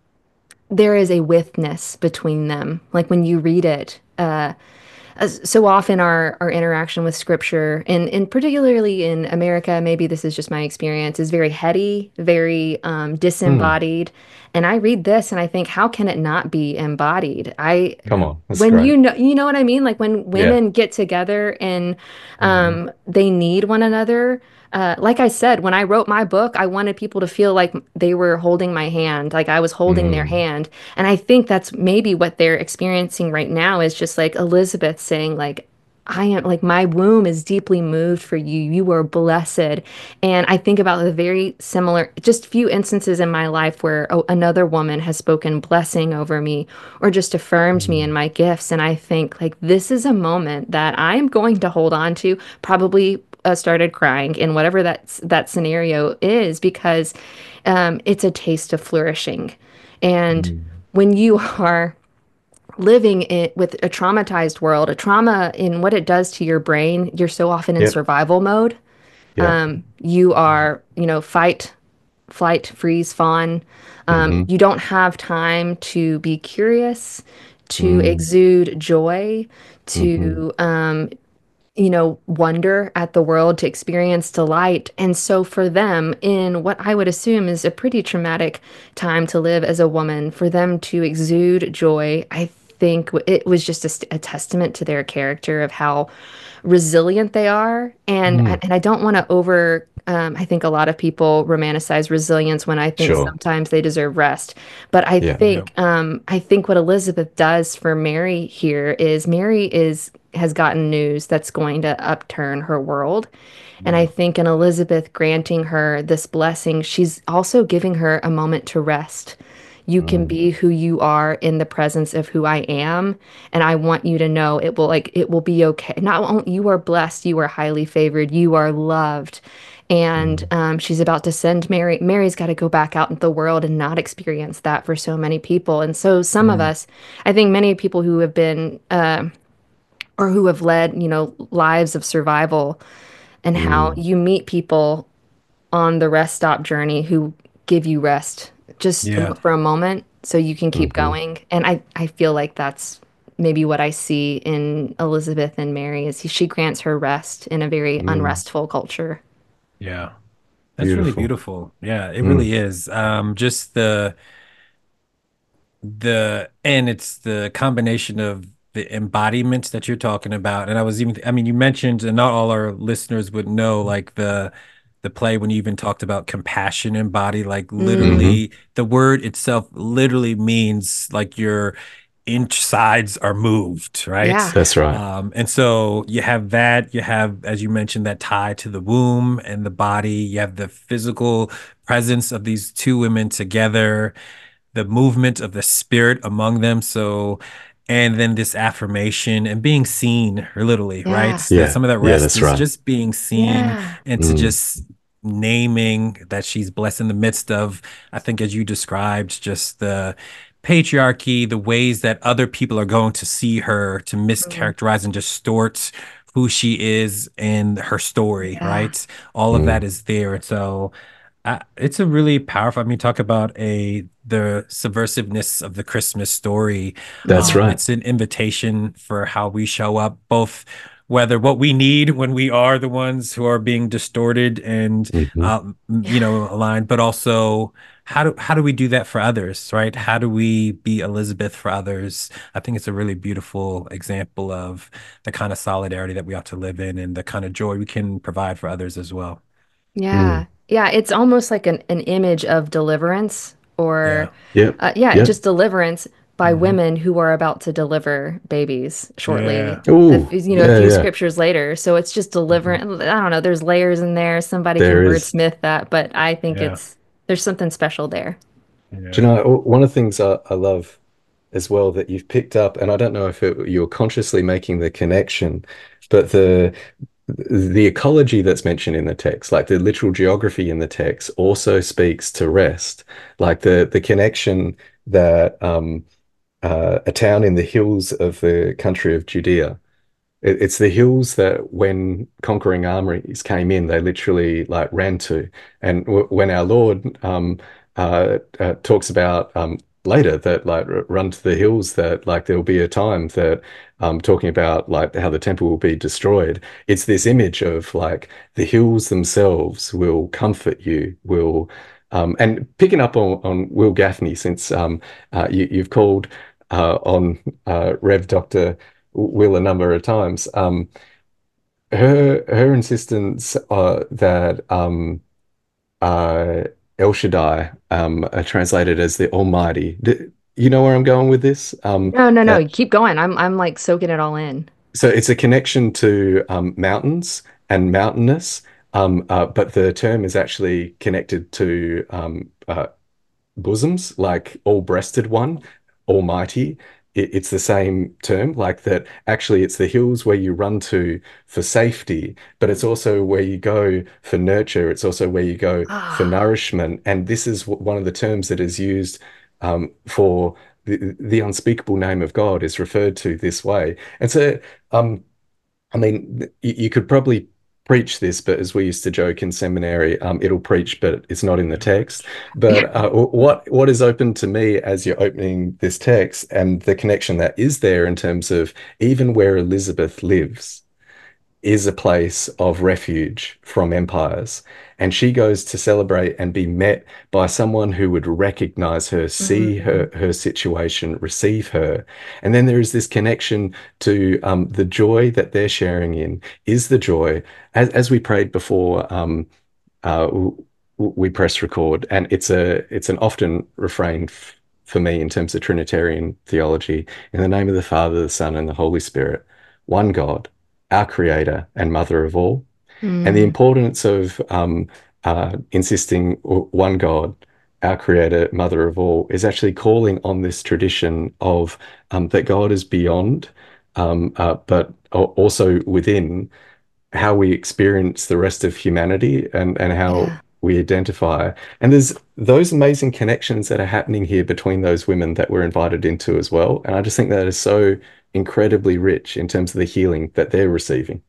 there is a withness between them. Like when you read it, uh, as so often our our interaction with scripture, and and particularly in America, maybe this is just my experience, is very heady, very um, Mm. disembodied. And I read this and I think, how can it not be embodied? I Come on, that's when great. you know you know what I mean? Like when Yeah. women get together and mm, um, they need one another. Uh, like I said, when I wrote my book, I wanted people to feel like they were holding my hand, like I was holding their Mm. hand. And I think that's maybe what they're experiencing right now is just like Elizabeth saying, like, I am like, my womb is deeply moved for you. You are blessed. And I think about the very similar, just few instances in my life where oh, another woman has spoken blessing over me or just affirmed me in Mm. my gifts. And I think, like, this is a moment that I am going to hold on to, probably uh, started crying in whatever that, that scenario is, because um, it's a taste of flourishing. And Mm. when you are living it with a traumatized world, a trauma in what it does to your brain, you're so often in Yep. survival mode. Yep. Um, you are, you know, fight, flight, freeze, fawn. Um, Hmm. you don't have time to be curious, to Mm. exude joy, Hmm. to um, you know, wonder at the world, to experience delight. And so for them, in what I would assume is a pretty traumatic time to live as a woman, for them to exude joy, I think it was just a, st- a testament to their character of how resilient they are. And Mm. and I don't want to over um, I think a lot of people romanticize resilience when I think Sure. sometimes they deserve rest. But I Yeah. yeah. think um, I think what Elizabeth does for Mary here is Mary is has gotten news that's going to upturn her world. And I Yeah. think in Elizabeth granting her this blessing, she's also giving her a moment to rest. You can Mm. be who you are in the presence of who I am. And I want you to know it will like it will be okay. Not only you are blessed, you are highly favored, you are loved. And Mm. um, she's about to send Mary. Mary's got to go back out into the world and not experience that for so many people. And so some of Mm, us, I think many people who have been uh, or who have led, you know, lives of survival, and how Mm. you meet people on the rest stop journey who give you rest just yeah. for a moment. so you can keep Hmm. going. And I, I feel like that's maybe what I see in Elizabeth and Mary is she grants her rest in a very Mm, unrestful culture. Yeah. That's really beautiful. beautiful. Yeah, it Mm, really is. Um, just the the and it's the combination of the embodiments that you're talking about. And I was even, I mean, you mentioned, and not all our listeners would know, like the the play when you even talked about compassion embodied, like Mm, hmm. literally the word itself literally means like your insides are moved, right? yeah. That's right. Um, and so you have that, you have, as you mentioned, that tie to the womb and the body, you have the physical presence of these two women together, the movement of the spirit among them. So, and then this affirmation and being seen, literally, right? Yeah. That Yeah. some of that Yeah, rest that's is right. just being seen Yeah. and to Mm, just naming that she's blessed in the midst of, I think, as you described, just the patriarchy, the ways that other people are going to see her to Mm, mischaracterize and distort who she is and her story, yeah. right? All of that mm, is there. And so, uh, it's a really powerful. I mean, talk about a the subversiveness of the Christmas story. that's Um, Hmm. right. it's an invitation for how we show up, both whether what we need when we are the ones who are being distorted and Hmm. um, you Yeah. know aligned, but also how do how do we do that for others, right? How do we be Elizabeth for others? I think it's a really beautiful example of the kind of solidarity that we ought to live in and the kind of joy we can provide for others as well. Mm, Yeah. Yeah. It's almost like an, an image of deliverance or, Yeah. yep. uh, yeah, Yep. just deliverance by Hmm. women who are about to deliver babies shortly. Yeah. A, Oh, f- you know, a yeah, few yeah. scriptures later. So it's just Hmm. delivering. I don't know. There's layers in there. Somebody can There is. wordsmith that, but I think Yeah. it's, there's something special there. Do you Yeah. know, one of the things I, I love as well that you've picked up, and I don't know if it, you're consciously making the connection, but the the ecology that's mentioned in the text, like the literal geography in the text, also speaks to rest, like the the connection that um, uh, a town in the hills of the country of Judea. It, it's the hills that when conquering armies came in, they literally like ran to. And w when our Lord um, uh, uh, talks about um, later that like r- run to the hills, that like there will be a time that um, talking about like how the temple will be destroyed. It's this image of like the hills themselves will comfort you, will um, and picking up on, on Will Gaffney, since um, uh, you, you've called uh, on uh, Rev Doctor Will a number of times. Um, her her insistence uh, that um, uh, El Shaddai um, are translated as the Almighty. D You know where I'm going with this? Um, No, no, no. that You keep going. I'm, I'm like soaking it all in. so it's a connection to um, mountains and mountainous, um, uh, but the term is actually connected to um, uh, bosoms, like all-breasted one, almighty. It, it's the same term, like that. Actually, it's the hills where you run to for safety, but it's also where you go for nurture. It's also where you go for Ah, nourishment. And this is one of the terms that is used um, for the, the unspeakable name of God is referred to this way. And so, um, I mean, you, you could probably preach this, but as we used to joke in seminary, um, it'll preach, but it's not in the It'll text. preach. But uh, what what is open to me as you're opening this text and the connection that is there in terms of even where Elizabeth lives is a place of refuge from empires. And she goes to celebrate and be met by someone who would recognize her, see mm, her, her situation, receive her. And then there is this connection to um, the joy that they're sharing in is the joy, as, as we prayed before um, uh, we press record. And it's a it's an often refrain f- for me in terms of Trinitarian theology. In the name of the Father, the Son, and the Holy Spirit, one God, our creator and mother of all, and the mm, importance of um, uh, insisting one God, our creator, mother of all, is actually calling on this tradition of um, that God is beyond, um, uh, but also within how we experience the rest of humanity and, and how yeah. we identify. And there's those amazing connections that are happening here between those women that we're invited into as well. And I just think that is so incredibly rich in terms of the healing that they're receiving.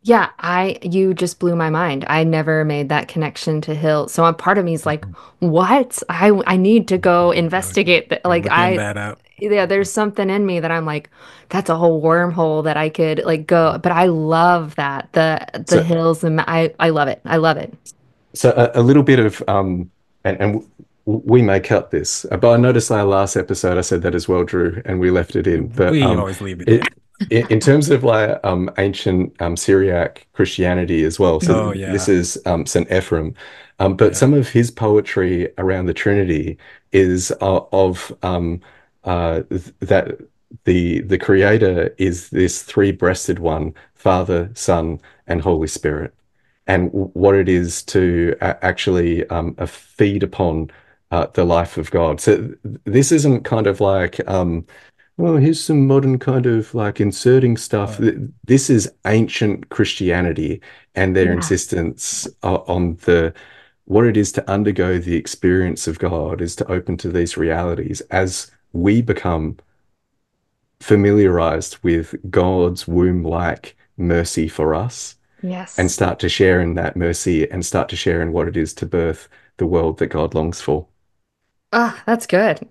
Yeah, I you just blew my mind. I never made that connection to Hill. So a part of me is like, Mhm. what? I I need to go You're investigate that. you're Like looking I that up. yeah, there's something in me that I'm like, that's a whole wormhole that I could like go. But I love that. The the So, hills and I I love it. I love it. so a, a little bit of um, and and w- we may cut this, uh, but I noticed our last episode I said that as well, Drew, and we left it in. But We um, always leave it in. it in, in terms of like um ancient um Syriac Christianity as well. So Oh Mhm. this yeah. is um Saint Ephrem, um, but Yeah. some of his poetry around the Trinity is uh, of um uh th that the the Creator is this three-breasted one, Father, Son, and Holy Spirit, and what it is to actually um, uh, feed upon uh, the life of God. So this isn't kind of like, um, well, here's some modern kind of like inserting stuff. Uh, This is ancient Christianity and their Yeah. insistence uh, on the what it is to undergo the experience of God is to open to these realities as we become familiarized with God's womb-like mercy for us and Yes. start to share in that mercy and start to share in what it is to birth the world that God longs for. Oh, that's good.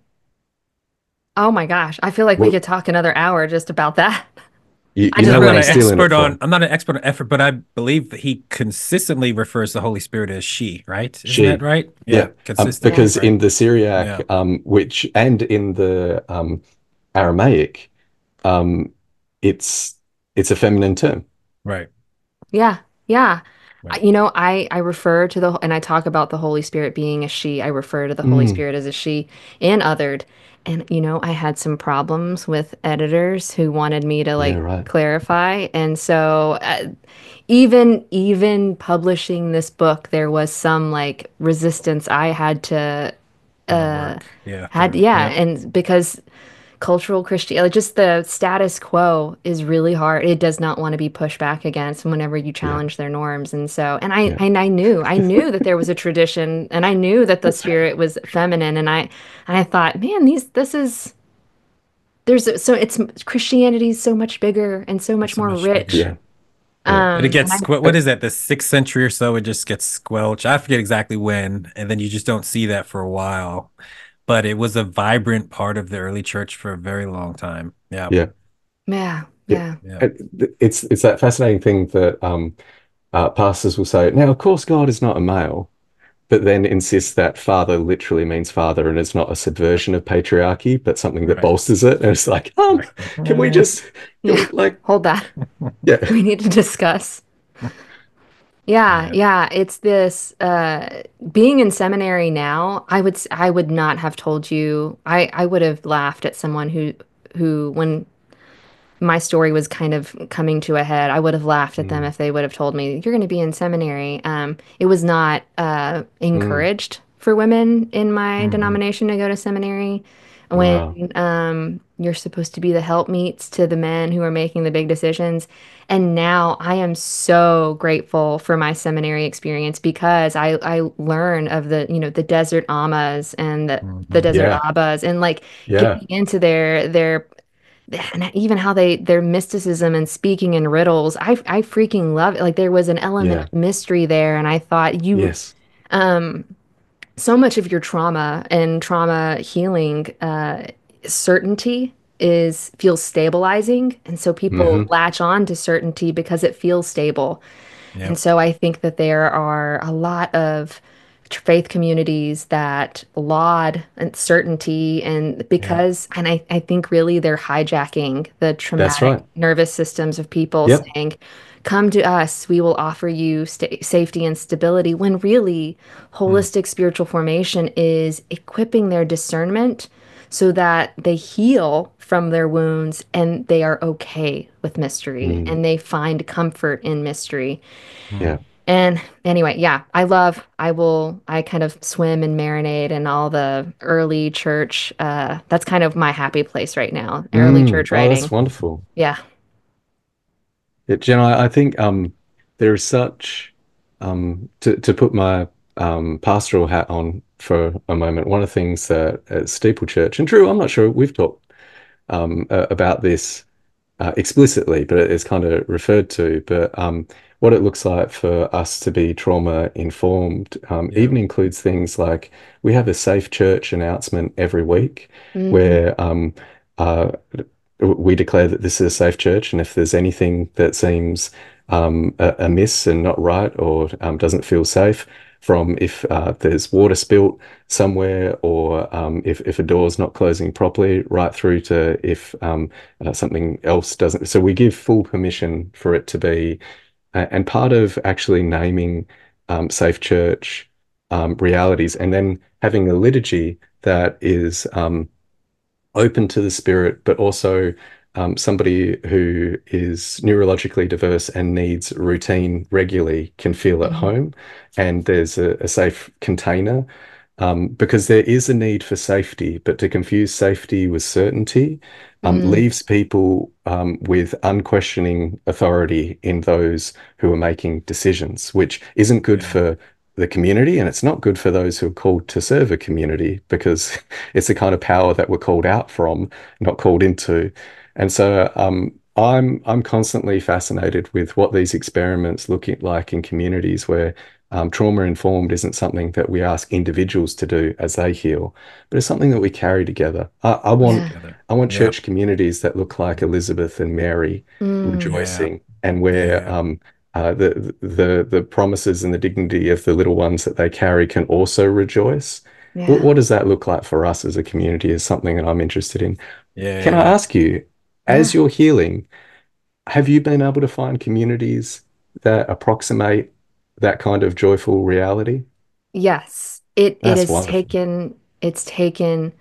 Oh my gosh. I feel like we Well, could talk another hour just about that. you, I you just know I'm what not I'm an really still in it expert for. on I'm not an expert on effort, but I believe that he consistently refers the Holy Spirit as she, right? Isn't that She, right? Yeah, yeah, um, consistently, yeah. because right? in the Syriac, Yeah, um, which and in the um, Aramaic, um, it's it's a feminine term. Yeah. Yeah. Yeah. I- right. You know, I I refer to the and I talk about the Holy Spirit being a she. I refer to the Holy Mm, Spirit as a she and othered. And you know, I had some problems with editors who wanted me to yeah, like right. clarify. And so uh, even even publishing this book, there was some like resistance I had to Uh, uh work. Yeah, had through. yeah, Yeah, and because cultural Christianity, just the status quo is really hard. It does not want to be pushed back against whenever you Yeah, challenge their norms. And so, and I, yeah. and I knew, I knew that there was a tradition and I knew that the spirit was feminine. And I, and I thought, man, these, this is, there's so it's Christianity is so much bigger and so it's much so more much bigger. rich. Yeah, yeah. And it Um, and gets I, squ- Uh, what is that? The sixth century or so, it just gets squelched. I forget exactly when, and then you just don't see that for a while. But it was a vibrant part of the early church for a very long time. Yeah, yeah, yeah, yeah. yeah, yeah, It- It's it's that fascinating thing that um, uh, pastors will say, now, of course, God is not a male, but then insist that father literally means father and it's not a subversion of patriarchy, but something that right, bolsters it. And it's like, um, right. can we Eh, just, can we yeah. like, Hold that. yeah, We need to discuss. Yeah, yeah, yeah, it's this uh being in seminary now, I would s- I would not have told you. I I would have laughed at someone who who when my story was kind of coming to a head, I would have laughed at them mm, if they would have told me, you're going to be in seminary. Um, it was not uh, mm, encouraged for women in my hmm, denomination to go to seminary when wow, um, you're supposed to be the helpmeets to the men who are making the big decisions. And now I am so grateful for my seminary experience because I, I learn of the, you know, the desert amas and the, the hmm, desert yeah, abbas and like yeah, getting into their their and even how they their mysticism and speaking in riddles i i freaking love it. Like there was an element yeah, of mystery there and I thought you yes, um so much of your trauma and trauma healing uh certainty is feels stabilizing and so people hmm, latch on to certainty because it feels stable yeah, and so I think that there are a lot of tr- faith communities that laud uncertainty and yeah, because, and I, I think really they're hijacking the that's traumatic right. nervous systems of people Yep, saying, come to us, we will offer you sta safety and stability, when really mm, holistic spiritual formation is equipping their discernment so that they heal from their wounds and they are okay with mystery mm, and they find comfort in mystery. mm, yeah, And anyway, yeah, I love, I will, I kind of swim and marinate in all the early church. Uh, that's kind of my happy place right now, early mm. church Oh, that's writing. wonderful. Yeah. Yeah, Jen, I, I think um, there is such um, to to put my um, pastoral hat on for a moment. One of the things that at Steeple Church, and Drew, I'm not sure we've talked um, uh, about this uh, explicitly, but it's kind of referred to. But um, what it looks like for us to be trauma informed um, Yeah. even includes things like we have a safe church announcement every week Hmm. where um, uh, we declare that this is a safe church, and if there's anything that seems um, amiss and not right or um, doesn't feel safe, from if uh, there's water spilt somewhere or um, if, if a door's not closing properly, right through to if um, uh, something else doesn't. So we give full permission for it to be. And part of actually naming um, Safe Church um, realities and then having a liturgy that is um, open to the spirit, but also um, somebody who is neurologically diverse and needs routine regularly can feel at Hmm. home. And there's a, a safe container um, because there is a need for safety, but to confuse safety with certainty um, Mm. leaves people um, with unquestioning authority in those who are making decisions, which isn't good Yeah. for the community, and it's not good for those who are called to serve a community because it's the kind of power that we're called out from, not called into. And so um, I'm I'm constantly fascinated with what these experiments look like in communities where um, trauma informed isn't something that we ask individuals to do as they heal, but it's something that we carry together. I, I want Yeah. Together. I want Yeah. church communities that look like Elizabeth and Mary Mm. Yeah. rejoicing, and where Yeah. um, uh, the the the promises and the dignity of the little ones that they carry can also rejoice. What, Yeah. what does that look like for us as a community is something that I'm interested in. Yeah. Can I Yeah. ask you, as Yeah. you're healing, have you been able to find communities that approximate that kind of joyful reality? Yes. It it That's has wonderful. taken it's taken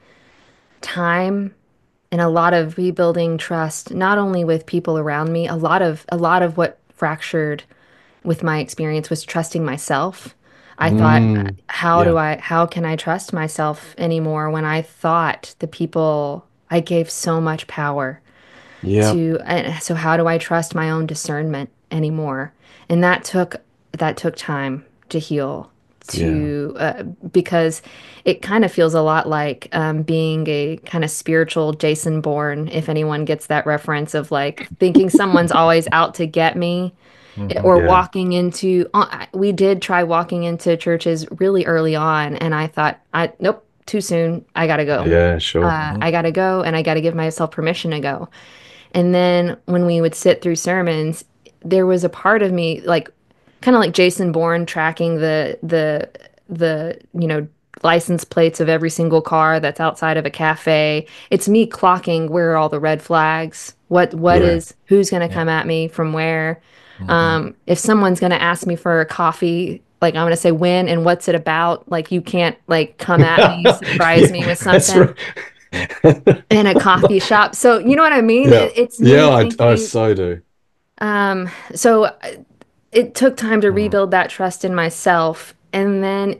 time and a lot of rebuilding trust, not only with people around me, a lot of a lot of what fractured with my experience was trusting myself. I thought, uh, Mm, how Yeah. do I, how can I trust myself anymore when I thought the people I gave so much power yeah, to, and so how do I trust my own discernment anymore? And that took that took time to heal, yeah. to uh, because it kind of feels a lot like um, being a kind of spiritual Jason Bourne, if anyone gets that reference of like thinking someone's always out to get me Hmm. or Yeah. walking into uh, we did try walking into churches really early on and I thought I nope, too soon. I gotta go. Yeah, sure. Uh, Hmm. I gotta go and I gotta give myself permission to go. And then when we would sit through sermons, there was a part of me like kind of like Jason Bourne tracking the the the you know license plates of every single car that's outside of a cafe. It's me clocking where are all the red flags? What what Yeah. is who's gonna Yeah. come at me from where? Hmm. Um, if someone's gonna ask me for a coffee, like I'm gonna say when and what's it about? Like you can't like come at me, surprise me Yeah, with that's something right. Yeah. in a coffee shop. So you know what I mean? Yeah. It, it's Yeah, me I, I thinking. so do. Um, so uh, it took time to Mm. rebuild that trust in myself, and then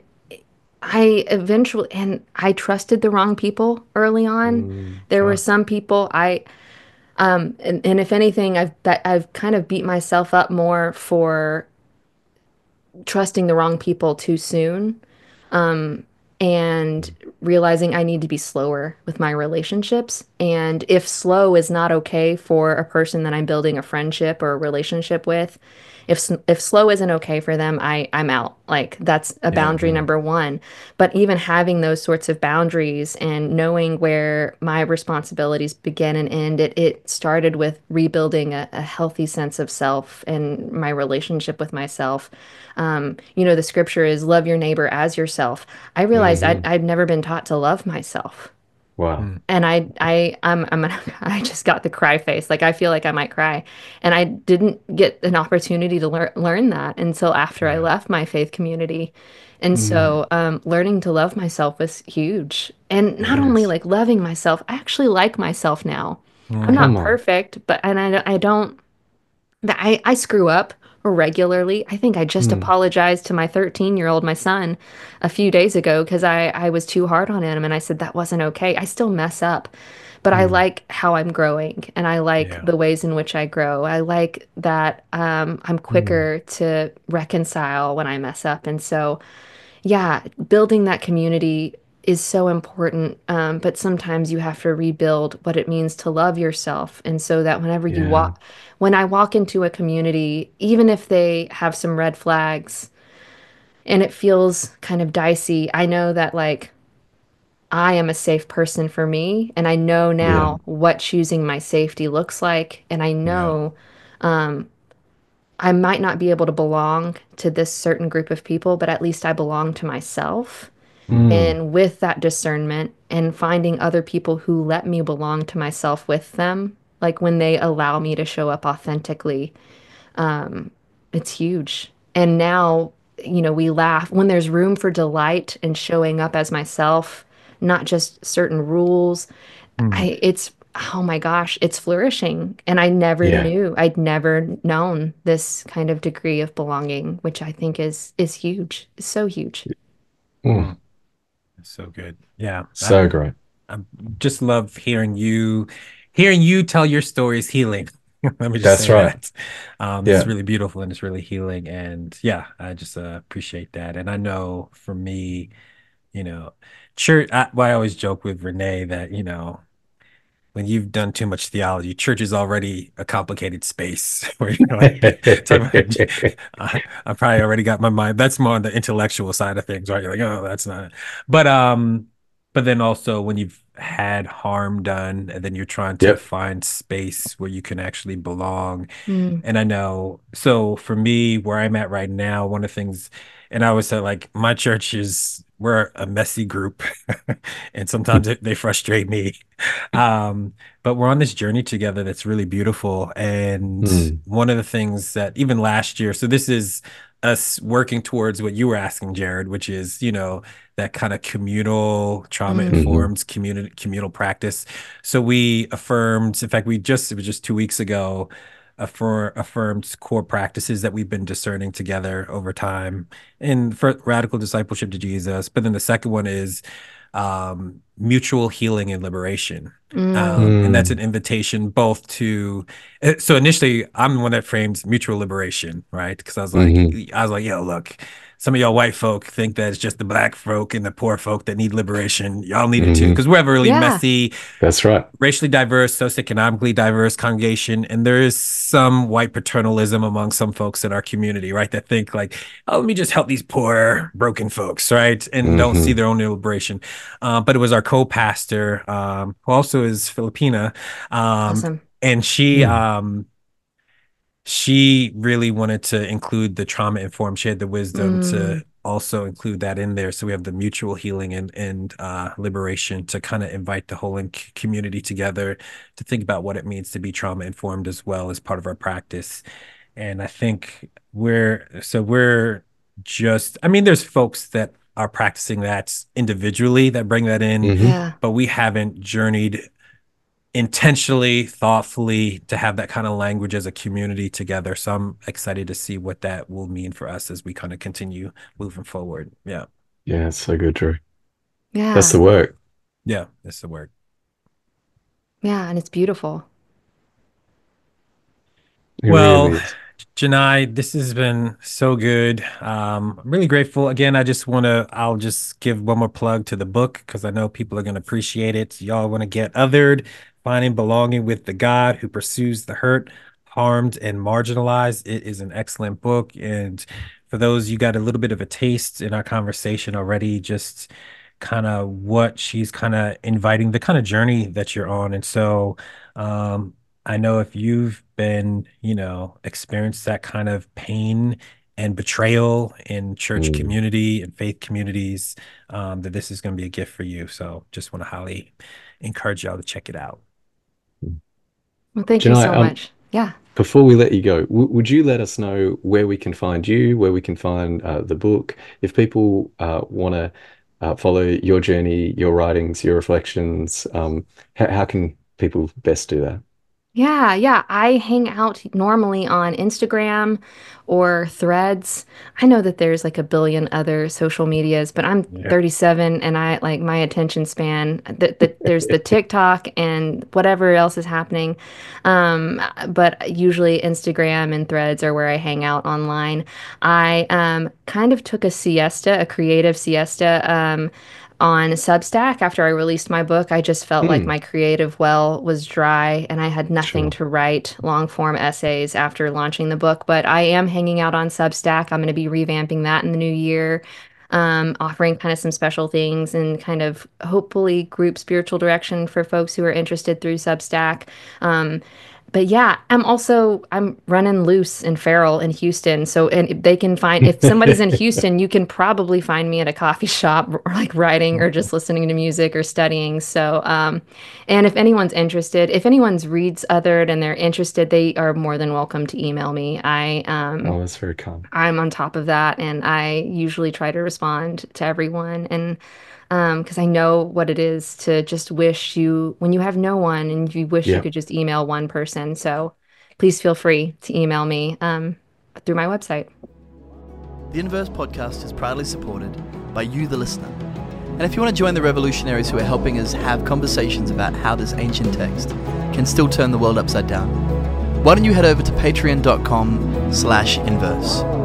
I eventually and I trusted the wrong people early on. Mm, There were Sure. some people I um and, and if anything, I've that I've kind of beat myself up more for trusting the wrong people too soon. Um, and realizing I need to be slower with my relationships. And if slow is not okay for a person that I'm building a friendship or a relationship with, if s- if slow isn't okay for them, I I'm out. Like that's a Yeah. boundary mm, number one. But even having those sorts of boundaries and knowing where my responsibilities begin and end, it it started with rebuilding a, a healthy sense of self and my relationship with myself. Um, you know, the scripture is love your neighbor as yourself. I realized I'd, hmm. I'd never been taught to love myself. Wow. Mm. And I, I, I'm, I'm, gonna, I just got the cry face. Like I feel like I might cry, and I didn't get an opportunity to learn learn that until after I Yeah. left my faith community. And Mm, so, um, learning to love myself was huge. And not only yes. like loving myself, I actually like myself now. I'm Hmm. not Come on. perfect, but and I, I don't that I, I screw up regularly. I think I just Mm, apologized to my thirteen year old, my son, a few days ago because I, I was too hard on him and I said that wasn't okay. I still mess up, but I mm, like how I'm growing and I like Yeah. the ways in which I grow. I like that um, I'm mm, quicker to reconcile when I mess up. And so, yeah, building that community. is so important. Um, but sometimes you have to rebuild what it means to love yourself. And so that whenever you Yeah. walk, when I walk into a community, even if they have some red flags and it feels kind of dicey, I know that like I am a safe person for me. And I know Yeah. now what choosing my safety looks like. And I Yeah. know I might not be able to belong to this certain group of people, but at least I belong to myself. Mm. And with that discernment and finding other people who let me belong to myself with them, like when they allow me to show up authentically, it's huge. And now, you know, we laugh when there's room for delight and showing up as myself, not just certain rules. Mm. I, it's, oh my gosh, it's flourishing. And I never Yeah. knew, I'd never known this kind of degree of belonging, which I think is is huge. It's so huge. Mm. Mm. So good. Yeah. I, So great. I just love hearing you hearing you tell your stories healing. Let me just That's say right. that. Um, it's Yeah. really beautiful and it's really healing. And yeah, I just uh, appreciate that. And I know for me, you know, church, I, well, I always joke with Renee that, you know, when you've done too much theology, church is already a complicated space where you're like, talk about, I, I probably already got my mind. That's more on the intellectual side of things, right? You're like, oh, that's not. But um, but then also when you've had harm done, and then you're trying to Yep. find space where you can actually belong. Mm, And I know, so for me, where I'm at right now, one of the things, and I always say, like, my church is, we're a messy group, and sometimes it, they frustrate me. Um, but we're on this journey together that's really beautiful. And Mm. one of the things that even last year, so this is us working towards what you were asking, Jared, which is, you know, that kind of communal trauma mm, Hmm. informed community communal practice. So we affirmed, in fact, we just, it was just two weeks ago, affirm, affirmed core practices that we've been discerning together over time in for radical discipleship to Jesus. But then the second one is um, mutual healing and liberation. mm. Um, and that's an Mm. invitation both to, uh, so initially I'm the one that frames mutual liberation, right? Because I was like, Hmm. I was like, yo, look, some of y'all white folk think that it's just the black folk and the poor folk that need liberation. Y'all need it too. Hmm. Because we have a really Yeah. messy, That's right. racially diverse, socioeconomically diverse congregation, and there is some white paternalism among some folks in our community, right? That think like, oh, let me just help these poor, broken folks, right? And don't see Hmm. their own liberation. Uh, but it was our co-pastor, um, who also is Filipina, um, Awesome. and she Mm. um, she really wanted to include the trauma informed. She had the wisdom Mm, to also include that in there. So we have the mutual healing and and uh, liberation to kind of invite the whole in- community together to think about what it means to be trauma informed as well as part of our practice. And I think we're so we're just. I mean, there's folks that are practicing that individually that bring that in, Hmm. yeah. but we haven't journeyed intentionally, thoughtfully to have that kind of language as a community together. So I'm excited to see what that will mean for us as we kind of continue moving forward. Yeah. Yeah, it's so good, Drew. That's Yeah. the work. Yeah. That's the word. Yeah. And it's beautiful. It really Well, is. Janai, this has been so good. Um, I'm really grateful. Again, I just want to, I'll just give one more plug to the book because I know people are going to appreciate it. Y'all want to get othered, finding belonging with the God who pursues the hurt, harmed, and marginalized. It is an excellent book. And for those, you got a little bit of a taste in our conversation already, just kind of what she's kind of inviting, the kind of journey that you're on. And so, um, I know if you've been, you know, experienced that kind of pain and betrayal in church Mm. community and faith communities, um, that this is going to be a gift for you. So just want to highly encourage y'all to check it out. Well, thank you Janai, so um, much. Yeah. before we let you go, w would you let us know where we can find you, where we can find uh, the book? If people uh, want to uh, follow your journey, your writings, your reflections, um, how, how can people best do that? Yeah, yeah. I hang out normally on Instagram or Threads. I know that there's like a billion other social medias, but I'm Yeah. thirty-seven and I like my attention span. The, the, there's the TikTok and whatever else is happening. Um, but usually Instagram and Threads are where I hang out online. I um, kind of took a siesta, a creative siesta. Um, on Substack after I released my book. I just felt like Mm, my creative well was dry and I had nothing sure. to write long form essays after launching the book. But I am hanging out on Substack. I'm going to be revamping that in the new year, um, offering kind of some special things and kind of hopefully group spiritual direction for folks who are interested through Substack. Um, but yeah, I'm also I'm running loose and feral in Houston. So and if they can find if somebody's in Houston, you can probably find me at a coffee shop or like writing or just listening to music or studying. So um and if anyone's interested, if anyone's reads Othered and they're interested, they are more than welcome to email me. I um Oh, that's very kind. I'm on top of that and I usually try to respond to everyone and um because I know what it is to just wish you when you have no one and you wish you Yeah. could just email one person. So please feel free to email me um through my website. The Inverse podcast is proudly supported by you, the listener. And if you want to join the revolutionaries who are helping us have conversations about how this ancient text can still turn the world upside down, why don't you head over to patreon.com slash inverse.